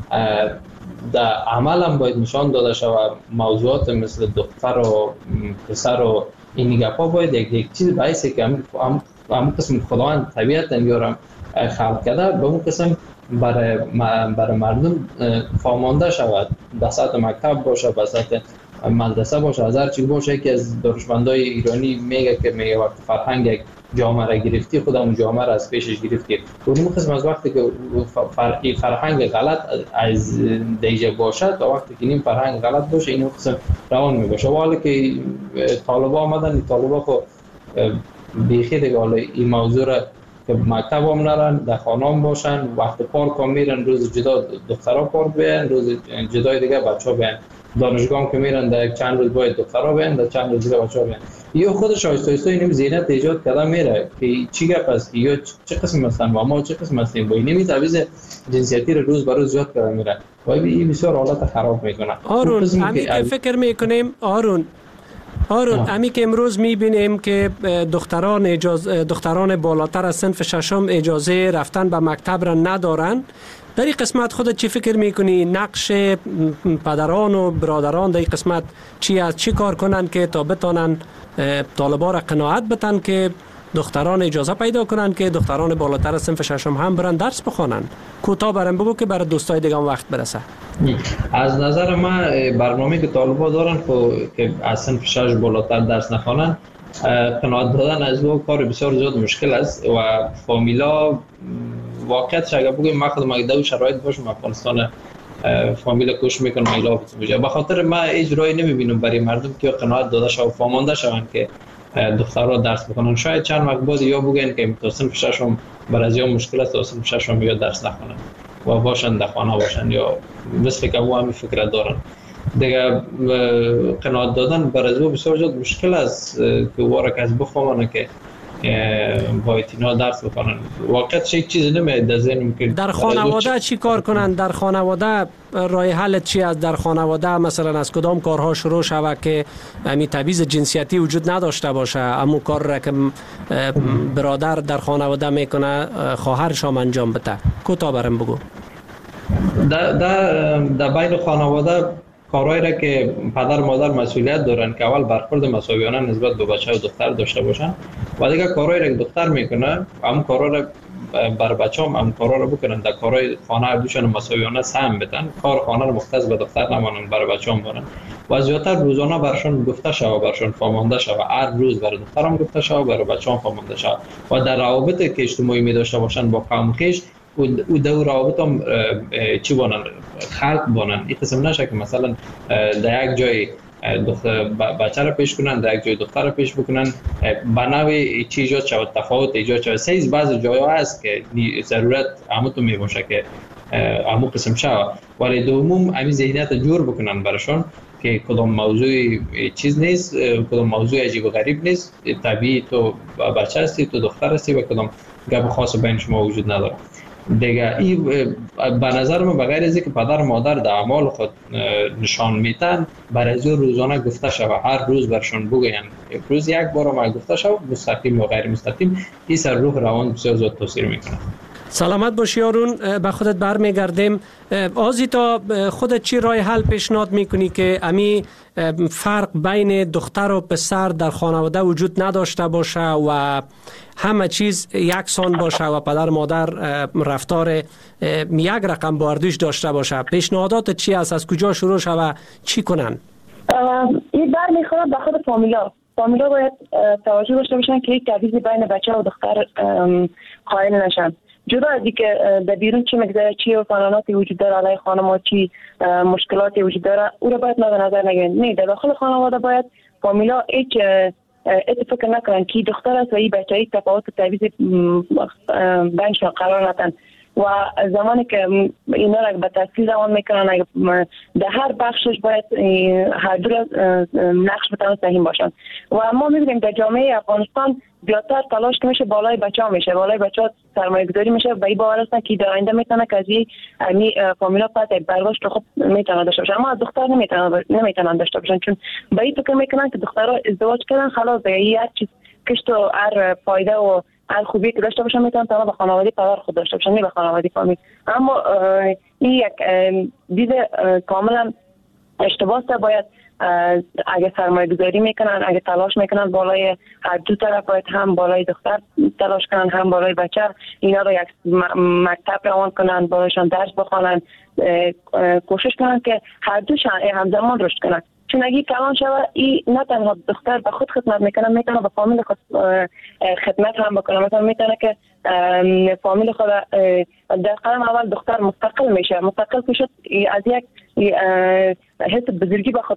در عمل هم باید نشان داده شود. موضوعات مثل دختر و پسر و این گپا باید یک چیز باعثه که همون قسم خداوند طبیعت نمیارم خلق کرده به اون قسم برای مردم فهمانده شود. بساط مکتب باشه، بساط مدرسه باشه، از هر چی باشه. که از دانشمندای ایرانی میگه که میگه وقتی فرهنگ یک جامعه را گرفتی خودمون جامعه را از پیشش گرفتی. اون قسم از وقتی که فرهنگ غلط از دیجه باشه تا وقتی که این فرهنگ غلط باشه این قسم روان میباشه. ولی که طالبا آمدن، این طالبا خب بیخی دیگه حالا این موضوع را که مکتب هم نرن، در خانه هم باشن، وقت پارک هم میرن، روز جدا دخترها پارک بیان، روز جدای دیگه بچه ها بیان. دانشگاه هم که میرن در چند روز باید دخترها بیان، در چند روز دیگه بچه ها بیان. یا خودش آیسته آیسته اینم ذهنیت ایجاد کرده میره که چی گپ است، یا چه قسم هستن و ما چه قسم هستیم، با اینمی تعویض جنسیتی رو روز به روز زیاد کرده میره و این بسیار حالت خراب میکنه. آرون همین که فکر میکنیم آرون همین که امروز میبینیم که دختران بالاتر از صنف ششم اجازه رفتن به مکتب را ندارن. در این قسمت خودت چی فکر میکنی؟ نقش پدران و برادران در این قسمت چی است؟ چی کار کنن که تا بتانن طالبا را قناعت بتن که دختران اجازه پیدا کنن که دختران بالاتر از صنف ششم هم برن درس بخوانن؟ کوتاه برام بگو که برای دوستای دیگه هم وقت برسه. از نظر من برنامه که طالبا دارن که از صنف 6 بالاتر درس نخوانن، قناعت دادن از او کار بسیار زیاد مشکل است و فامیلا واقعیتش اگر بگیم ما خودم اگه دو شرایط باشم افغانستان فامیل کوشش میکنم ایلاف بشه. به خاطر ما اجرایی نمیبینم برای مردم که قناعت داده شو و فهمانده شون که دخترها درس بکنن. شاید چند وقت بعد یا بگن که تا صنف 6 برای از یا مشکل است، تا صنف 6 یا درس نخونن و باشن در خانه باشن یا مثل که او همین فکر دارن دیگه. قناعت دادن برای او بسیار زیاد مشکل است که وارک از بفهمن که باید اینا درس بکنن. واقعیت چه چیزی نمیاد در ذهنم که در خانواده چی کار کنن؟ در خانواده راه حل چی است؟ در خانواده مثلا از کدام کارها شروع شود که همین تبعیض جنسیتی وجود نداشته باشه؟ همون کار را که برادر در خانواده میکنه خواهرش هم انجام بده. کوتاه برام بگو. در بین خانواده کارهایی را که پدر مادر مسئولیت دارن که اول برخورد مساویانه نسبت به بچه و دختر داشته باشن و دیگه کارهایی را که دختر میکنه همون کارها را بر بچه هم کارها را بکنن، در کارهای خانه دوشان مساویانه سهم بدن، کار خانه را مختص به دختر نمانن، برای بچه هم برن و زیادتر روزانه برشان گفته شود، برشان فهمانده شود. هر روز برای دختر هم گفته شود، برای بچه هم فهمانده شود و در روابط که اجتماعی می داشته باشن با قوم خویش او دو روابط هم چی بانن؟ خلق بانن. این قسم نشه که مثلا در یک جای بچه را پیش کنن، در یک جای دختر را پیش بکنن، به نوع چی ایجاد شود، تفاوت ایجاد شود. سیز بعض جایها هست که ضرورت همون تو می باشه که همون قسم شود، ولی دومم همین ذهنیت جور بکنن برشان که کدام موضوع چیز نیست، کدام موضوع عجیب و غریب نیست، طبیعی تو بچه هستی، تو دختر هستی و کدام گپ خاص بین شما وجود نداره دیگه. این به نظر من بغیر از اینکه پدر و مادر در اعمال خود نشان میتن، برای از روزانه گفته شود، هر روز برشون بگوین، روز یک بار ما گفته شود، مستقیم و غیر مستقیم، این سر روح روان بسیار زیاد تاثیر میکنه. سلامت باشی یارون، به خودت برمیگردیم. آزیتا، خودت چی راه حل پیشنهاد میکنی که امی فرق بین دختر و پسر در خانواده وجود نداشته باشه و همه چیز یکسان باشه و پدر و مادر رفتار یک رقم با اردوش داشته باشه؟ پیشنهادات چی است؟ از کجا شروع شه و چی کنن؟ این برمیخواد به خود فامیلا باید توجه داشته باشن که یک تبعیض بین بچه و دختر قائل نشن. جدا از اینکه در بیرون چی مگذره، چی قانوناتی وجود داره علیه خانم، چی مشکلاتی وجود داره، او را باید مد نظر نگیرن. نه، در داخل خانواده باید فامیلا هیچ فکر نکنن که دختر است و این بچه یک تفاوت تبعیض بینشان قرار ندن و زمانی که اینا را به تفصیل زمان میکنن، در هر بخشش باید هر دو نقش بتونن سهیم باشن. و ما میبینیم در جامعه افغانستان زیادتر تلاش که میشه بالای بچه ها میشه، بالای بچه ها سرمایه گذاری میشه و این باور هستن که در آینده میتونه که از این فامیلا پس برداشت خوب میتونه داشته باشن، اما از دختر نمیتونن داشته باشن، چون به این فکر میکنن که دخترها ازدواج کردن خلاص دیگه هر چیز کشت و هر فایده و هر خوبی که داشته باشن میتونن تنها به خانواده پدر خود داشته باشن، نه به خانواده فامیل. اما این یک دید کاملا اشتباه است. باید اگه سرمایه گذاری میکنن، اگه تلاش میکنن بالای هر دو طرف، باید هم بالای دختر تلاش کنن هم بالای بچه، اینا رو یک مکتب روان کنن، بالایشان درس بخوانن، کوشش کنن که هر دو همزمان رشد کنن. چون اگه کلان شود، این نه تنها دختر به خود خدمت میکنه، میتونه به فامیل خود خدمت هم بکنه. مثلا میتونه که فامیل خود در قدم اول دختر مستقل میشه، مستقل که شد از یک حس بزرگی به خود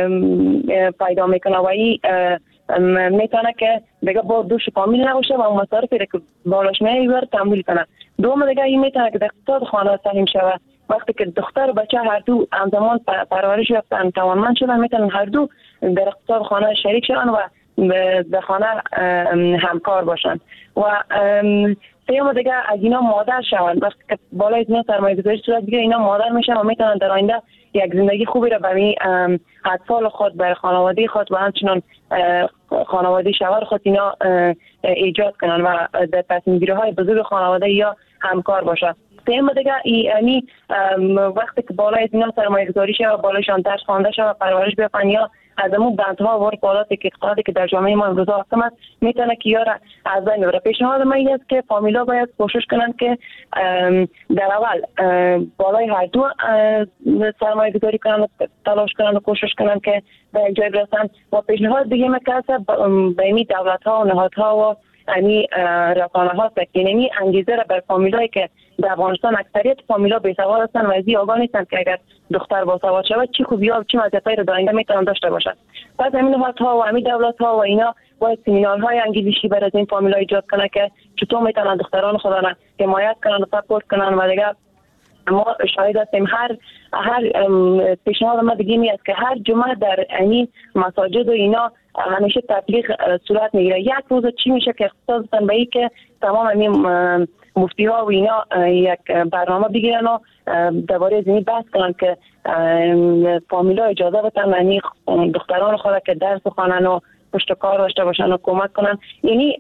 پیدا میکنه و این میتونه که دیگه با دوش فامیل نباشه و مصارفی که بالاش میبره تحمل کنه. دوم دیگه این میتونه که در اقتصاد خانه سهیم شود. وقتی که دختر و بچه هر دو همزمان پرورش یافتن، توانمند شدن، میتونن هر دو در اقتصاد خانه شریک شدن و در خانه همکار باشن. و سیوم دیگه از اینا مادر شوند. وقتی که بالای اینا سرمایه گذاری صورت بگیره، اینا مادر میشن و میتونن در آینده یک زندگی خوبی را برای اطفال خود، برای خانواده خود و همچنان خانواده شوهر خود اینا ایجاد کنن و در تصمیم گیری های بزرگ خانواده یا همکار باشن. سیم دیگه یعنی وقتی که بالای اینا سرمایه گذاری شه و بالایشان درس خوانده شه و پرورش بفن یا از امون بندها و اقتصادی که در جامعه ما امروز حاکم است میتونه که یار از بین ببره. پیشنهاد من این است که فامیلا باید کوشش کنن که در اول بالای هر دو سرمایه گذاری کنن و تلاش کنن و کوشش کنن که به یک جای برسن. و پیشنهاد دیگه میکنه به این دولت ها و نهادها و یعنی رسانه ها سکینمی انگیزه را بر فامیلایی که در افغانستان اکثریت فامیلا بی‌سواد هستند و از این آگاه نیستند که اگر دختر باسواد شود چی خوبی ها و چی مزیتایی را در آینده میتونن داشته باشند. پس همین نهادها و همین دولت ها و اینا باید سمینارهای انگیزشی برای این فامیلا ایجاد کنه که چطور میتونن دختران خود را حمایت کنن و سپورت کنن. و دیگه ما شاهد هستیم هر پیشنهاد ما دیگه می است که هر جمعه در یعنی مساجد و اینا همیشه تبلیغ صورت میگیره. یک روز چی میشه که اختصاص بدن به این که تمام همین مفتی ها و اینا یک برنامه بگیرن و درباره از این بحث کنن که فامیلا اجازه بدن یعنی دختران خود که درس بخوانن و پشت کار داشته باشن و کمک کنن. یعنی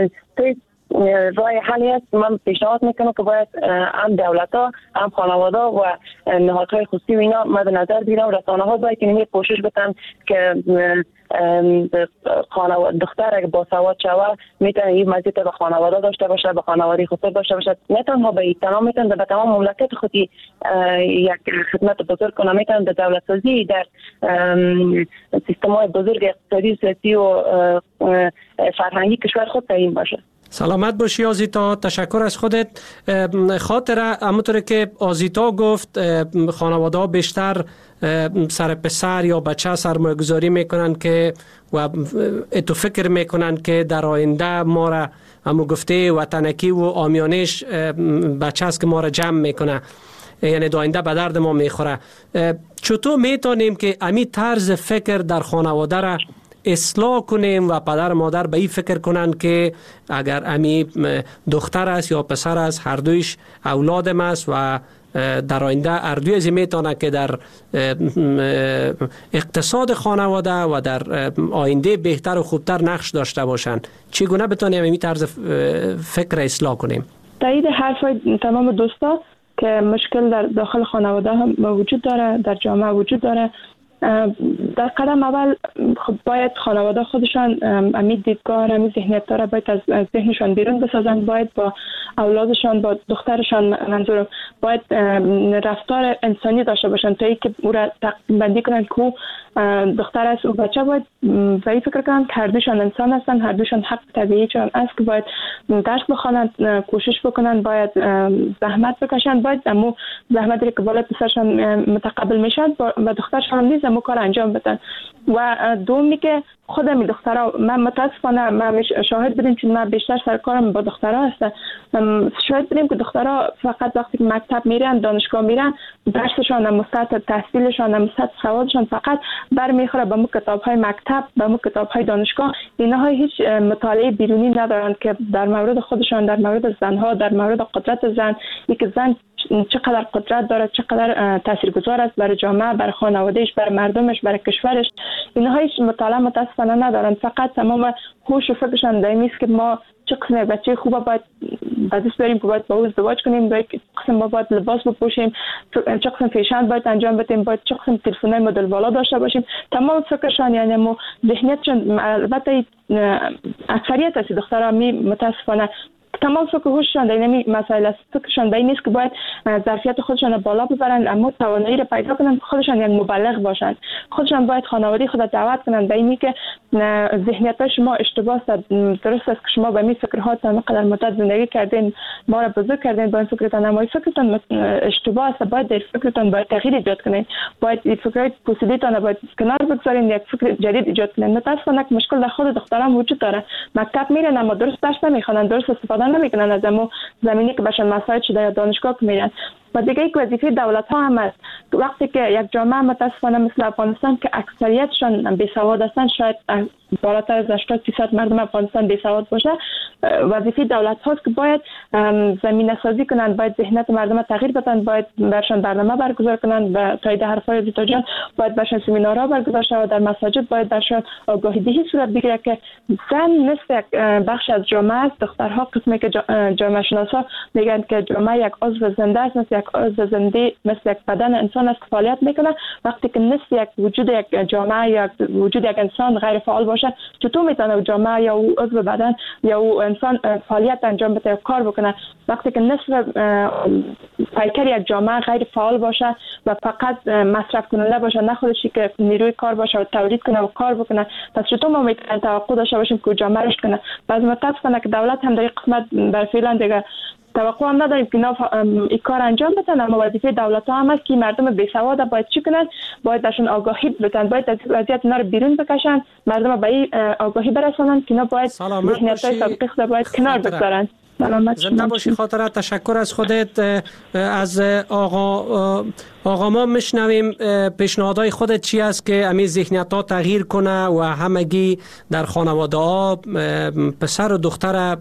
راه حلی است. من پیشنهاد میکنم که باید هم دولت ها هم خانواده و نهادهای خصوصی و اینا مد نظر بگیرن. رسانه ها باید اینو کوشش بکنن که دختر اگه باسواد شود میتونه این مزیت به خانواده داشته باشه، به خانواده خود داشته باشه، نه تنها به تمام میتونه به تمام مملکت خودی یک خدمت بزرگ کنه، میتونه در دولت سازی، در سیستم های بزرگ اقتصادی، سیاسی و فرهنگی کشور خود تعیین باشه. سلامت باشی آزیتا، تشکر از خودت. خاطره همونطور که آزیتا گفت خانواده ها بیشتر سر پسر یا بچه سرمایه گذاری میکنن که و اتو فکر میکنن که در آینده ما را همون گفته وطنکی و آمیانش بچه است که ما را جمع میکنه. یعنی داینده به درد ما میخوره. چطور میتونیم که امی طرز فکر در خانواده را اصلاح کنیم و پدر مادر به این فکر کنند که اگر امی دختر است یا پسر است، هر دویش اولادم است و در آینده هر دوی از میتونه که در اقتصاد خانواده و در آینده بهتر و خوبتر نقش داشته باشند. چگونه بتونیم این طرز فکر اصلاح کنیم؟ تایید حرفای تمام دوستا که مشکل در داخل خانواده هم وجود داره، در جامعه وجود داره. در قدم اول خب باید خانواده خودشان امید دیدگاه امید ذهنیت را باید از ذهنشان بیرون بسازند. باید با اولادشان، با دخترشان منظورم، باید رفتار انسانی داشته باشند تا اینکه او را تقسیم بندی کنند که دختر است و بچه. باید به این فکر کنند که هر دوشان انسان هستند، هر دوشان حق طبیعیشان است که باید درس بخوانند، کوشش بکنند، باید زحمت بکشند، باید امو زحمتی که بالای پسرشان متقبل میشد و دخترشان نیز امو کار انجام بدن. و دومی که خودم این دخترها، من متاسفانه من شاهد بودیم که من بیشتر سرکارم با دخترها هست، شاهد بودیم که دخترها فقط وقتی که مکتب میرن، دانشگاه میرن، درسشان هم سطح تحصیلشان هم سطح سوادشان فقط برمیخوره به مو کتاب‌های مکتب، به مو کتاب‌های دانشگاه. اینها هیچ مطالعه بیرونی ندارند که در مورد خودشان، در مورد زنها، در مورد قدرت زن، یک زن چقدر قدرت داره، چقدر تاثیرگذار است برای جامعه، برای خانوادهش، برای مردمش، برای کشورش. اینها هیچ مطالعه متاسفانه ندارند. فقط تمام هوش و فکرشان در این است که ما چه قسم بچه خوبه باید دست بریم که باید با او ازدواج کنیم، باید قسم ما باید لباس بپوشیم، چه قسم فیشن باید انجام بدیم، باید چه قسم تلفن‌های مدل والا داشته باشیم. تمام فکرشان یعنی مو ذهنیتشان، البته اکثریت از دخترها متاسفانه تمام فکر هوششان در این مسائل است. فکرشان به این نیست که باید ظرفیت خودشان را بالا ببرند، اما توانایی را پیدا کنند که خودشان یک مبلغ باشند. خودشان باید خانواده خود را دعوت کنند به اینی که ذهنیت شما اشتباه است. درست است که شما به این فکرها تا قدر مدت زندگی کردین، ما را بزرگ کردین با این فکرتان، اما این فکرتان اشتباه است. باید در فکرتان باید تغییر ایجاد کنید. باید این فکرهای پوسیده‌تان را باید کنار بگذارین، یک فکر جدید ایجاد کنید. متأسفانه مشکل در خود دختران وجود داره. مکتب میرن اما درست درس نمیخوانند، درست استفاده نمیکنن از امو زمینی که بهشون مساعد شده یا دانشگاه که میرن. و دیگه یک وظیفه دولت ها هم است. وقتی که یک جامعه متاسفانه مثل افغانستان که اکثریتشان بیسواد هستند، شاید بالاتر از 80% مردم افغانستان بیسواد باشه، وظیفه دولت هاست که باید زمینه سازی کنند، باید ذهنیت مردم تغییر بدن، باید برشان برنامه برگزار کنند. و تایید حرفای زیتا جان، باید برشان سمینارها برگزار شود در مساجد، باید برشان آگاهی دهی صورت بگیره که زن مثل یک بخش از جامعه است. دخترها قسمی که جامعه شناسا میگن که جامعه یک عضو زنده است، مثل یک عضو زنده، مثل یک بدن انسان است که فعالیت میکنه. وقتی که نصف یک وجود یک جامعه یا وجود یک انسان غیر فعال باشه، چطور میتونه جامعه یا او عضو بدن یا او انسان فعالیت انجام بده، کار بکنه؟ وقتی که نصف پیکر یک جامعه غیر فعال باشه و فقط مصرف کننده باشه، نه خودشی که نیروی کار باشه و تولید کنه و کار بکنه، پس چطور ما میتونیم توقع داشته باشیم که جامعه رشد کنه؟ بعضی متاسفانه که دولت هم در این قسمت بر فعلا دیگه توقع هم نداریم که این کار انجام بدن. اما وظیفه دولت ها هم است که مردم بیسواد باید چی کنن؟ باید درشون آگاهی بدن، باید از وضعیت اینا رو بیرون بکشن، مردم به این آگاهی برسونن که اینا باید ذهنیت‌های سابقه خود باید کنار بگذارن. زنده باشی خاطره. تشکر از خودت. از آقا ما میشنویم پیشنهادهای خودت چی است که امی ذهنیت ها تغییر کنه و همگی در خانواده ها پسر و دختر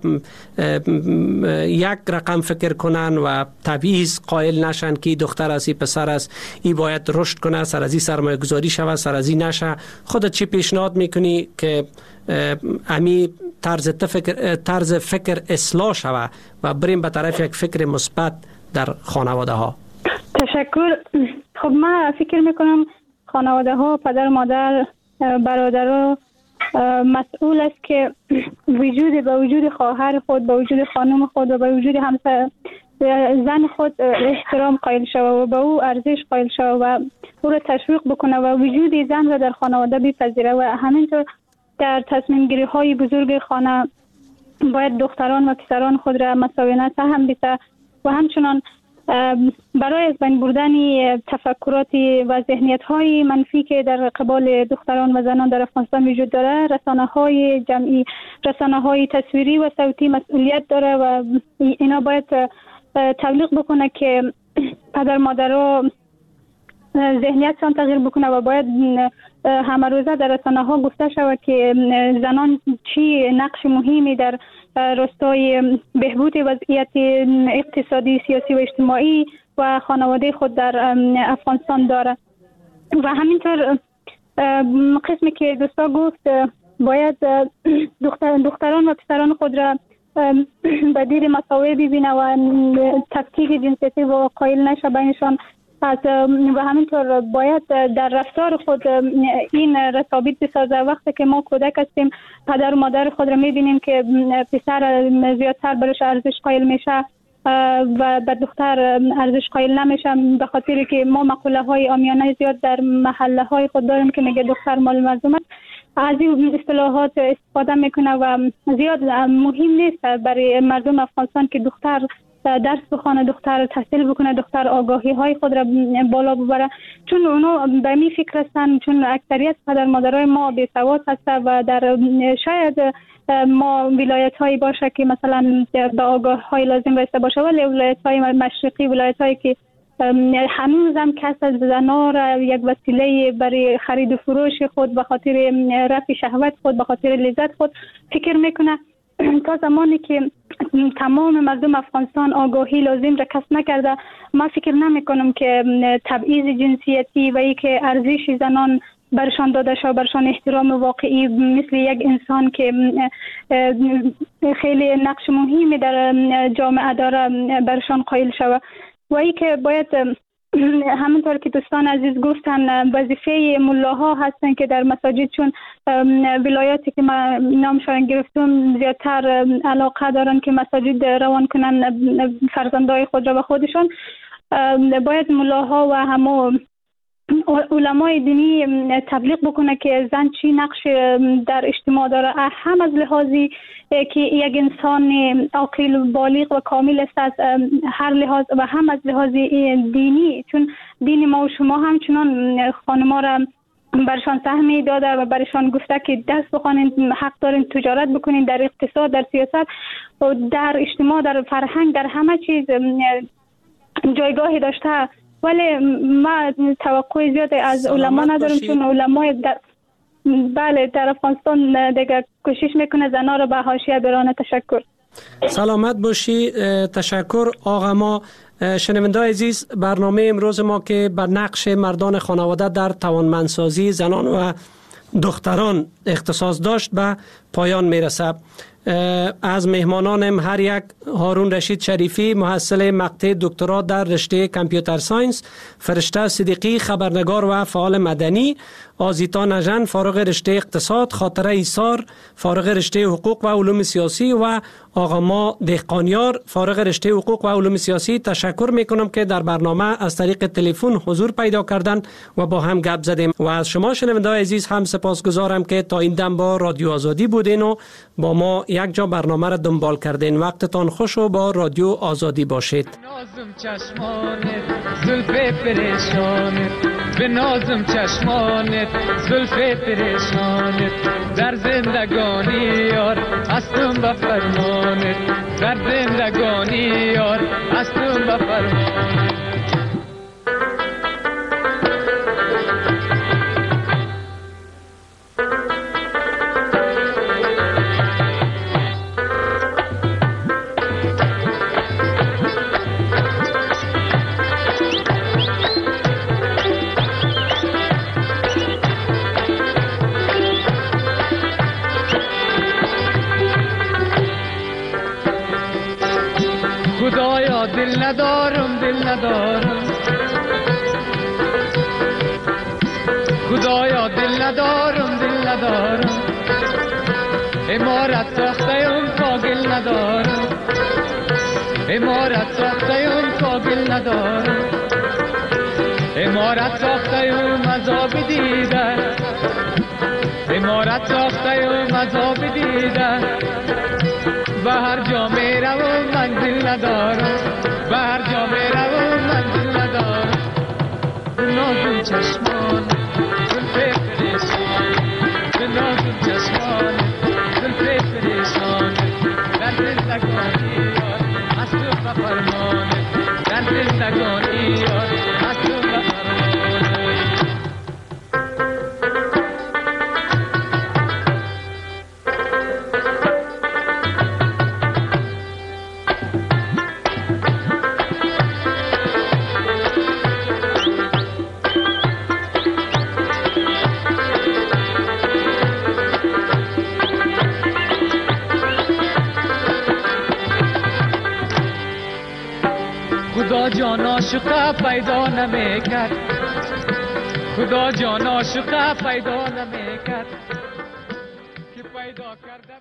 یک رقم فکر کنن و تبعیض قائل نشن که دختر است، پسر است، ای باید رشد کنه، سر از این سرمایه گذاری شود، سر از این نشه. خودت چی پیشنهاد میکنی که امی طرز فکر اصلاح شود و بریم به طرف یک فکر مثبت در خانواده ها؟ تشکر. خب من فکر میکنم خانواده ها، پدر مادر، برادر مسئول است که به وجود خواهر خود، به وجود خانم خود و به وجود همسر زن خود احترام قائل شود و به او ارزش قائل شود و او را تشویق بکنه و وجود زن را در خانواده بپذیره. و همینطور در تصمیم گیری های بزرگ خانه باید دختران و پسران خود را مساویانه سهم بده و همچنان برای از بین بردن تفکرات و ذهنیت های منفی که در قبال دختران و زنان در افغانستان وجود داره، رسانه های جمعی، رسانه های تصویری و صوتی مسئولیت داره و اینا باید تبلیغ بکنه که پدر مادرها ذهنیتشان تغییر بکنه و باید همه روزه در رسانه ها گفته شود که زنان چی نقش مهمی در راستای بهبود وضعیت اقتصادی، سیاسی و اجتماعی و خانواده خود در افغانستان داره. و همینطور قسمی که دوستا گفت باید دختران و پسران خود را به دیر مساوی ببینه و تفکیک جنسیتی و قائل نشه بینشان. و همینطور باید در رفتار خود این رتابط بسازه. وقتی که ما کودک هستیم پدر و مادر خود را میبینیم که پسر زیادتر برش ارزش قائل میشه و به دختر ارزش قائل نمیشه، به خاطر که ما مقوله های عامیانه زیاد در محله های خود داریم که میگه دختر مال مردم است. از این اصطلاحات استفاده میکنه و زیاد مهم نیست برای مردم افغانستان که دختر درس بخونه، دختر تحصیل بکنه، دختر آگاهی های خود را بالا ببره، چون اونا به می فکر هستن، چون اکثریت پدر مادرای ما بی سواد هسته و در شاید ما ولایت هایی باشه که مثلا به آگاه های لازم رسیده باشه، ولی ولایت های مشرقی، ولایت هایی که هنوز هم کسب از زنان را یک وسیله برای خرید و فروش خود به خاطر رفع شهوت خود، به خاطر لذت خود فکر میکنه. تا زمانی که تمام مردم افغانستان آگاهی لازم را کسب نکرده، ما فکر نمی کنم که تبعیض جنسیتی و ای که ارزش زنان برشان داده شد، برشان احترام واقعی مثل یک انسان که خیلی نقش مهمی در جامعه داره برشان قائل شود. و ای که باید همونطور که دوستان عزیز گفتن وظیفه ملاها هستن که در مساجد، چون ولایاتی که ما نامشان گرفتم زیادتر علاقه دارن که مساجد روان کنن فرزندای خود را به خودشون، باید ملاها و همو علمای دینی تبلیغ بکنه که زن چی نقش در اجتماع داره، هم از لحاظی که یک انسان عاقل بالغ و کامل است از هر لحاظ و هم از لحاظ دینی، چون دین ما و شما همچنان خانم‌ها را برشان سهمی داده و برشان گفته که دست بخوانید، حق دارین تجارت بکنین، در اقتصاد، در سیاست و در اجتماع، در فرهنگ، در همه چیز جایگاهی داشته. ولی ما توقع زیاد از علما نداریم، چون علمای در افغانستان دیگه کوشش میکنه زنا رو به حاشیه برانه. تشکر. سلامت باشی. تشکر آقا. ما شنونده‌های عزیز، برنامه امروز ما که بر نقش مردان خانواده در توانمندسازی زنان و دختران اختصاص داشت به پایان میرسه. از مهمانانم هر یک: هارون رشید شریفی، محصل مقطع دکترا در رشته کامپیوتر ساینس، فرشته صدیقی، خبرنگار و فعال مدنی، آزیتا نژن، فارغ رشته اقتصاد، خاطره ایسار، فارغ رشته حقوق و علوم سیاسی و آقا ما دهقانیار، فارغ رشته حقوق و علوم سیاسی، تشکر میکنم که در برنامه از طریق تلفن حضور پیدا کردن و با هم گپ زدیم. و از شما شنونده‌های عزیز هم سپاسگزارم که تا این دم با رادیو آزادی بودین و با ما یک جا برنامه را دنبال کردین. وقتتان خوش و با رادیو آزادی باشید. نازم چشمانت زلف پریشانت، به نازم چشمانت زلف پریشانت، در زندگانی یار هستم به فرمانت، در زندگانی یار هستم به فرمانت. خدایا دل ندارم، دل ندارم، خدایا دل ندارم، دل ندارم، امارت ساختیم کاگل ندارم، امارت ساختیم کاگل ندارم، امارت ساختیم عذاب دیدن، امارت ساختیم عذاب دیدن، به هر جا میروم منزل ندارم، به هر جا میروم منزل ندارم. به نازم چشمان زلف پریشان، به نازم چشمان زلف پریشان، در زندگانی یار هست به فرمانه، در زندگانی جان عاشقا پیدا نمیکرد خدا جان عاشقا پیدا نمیکرد که پیدا کرده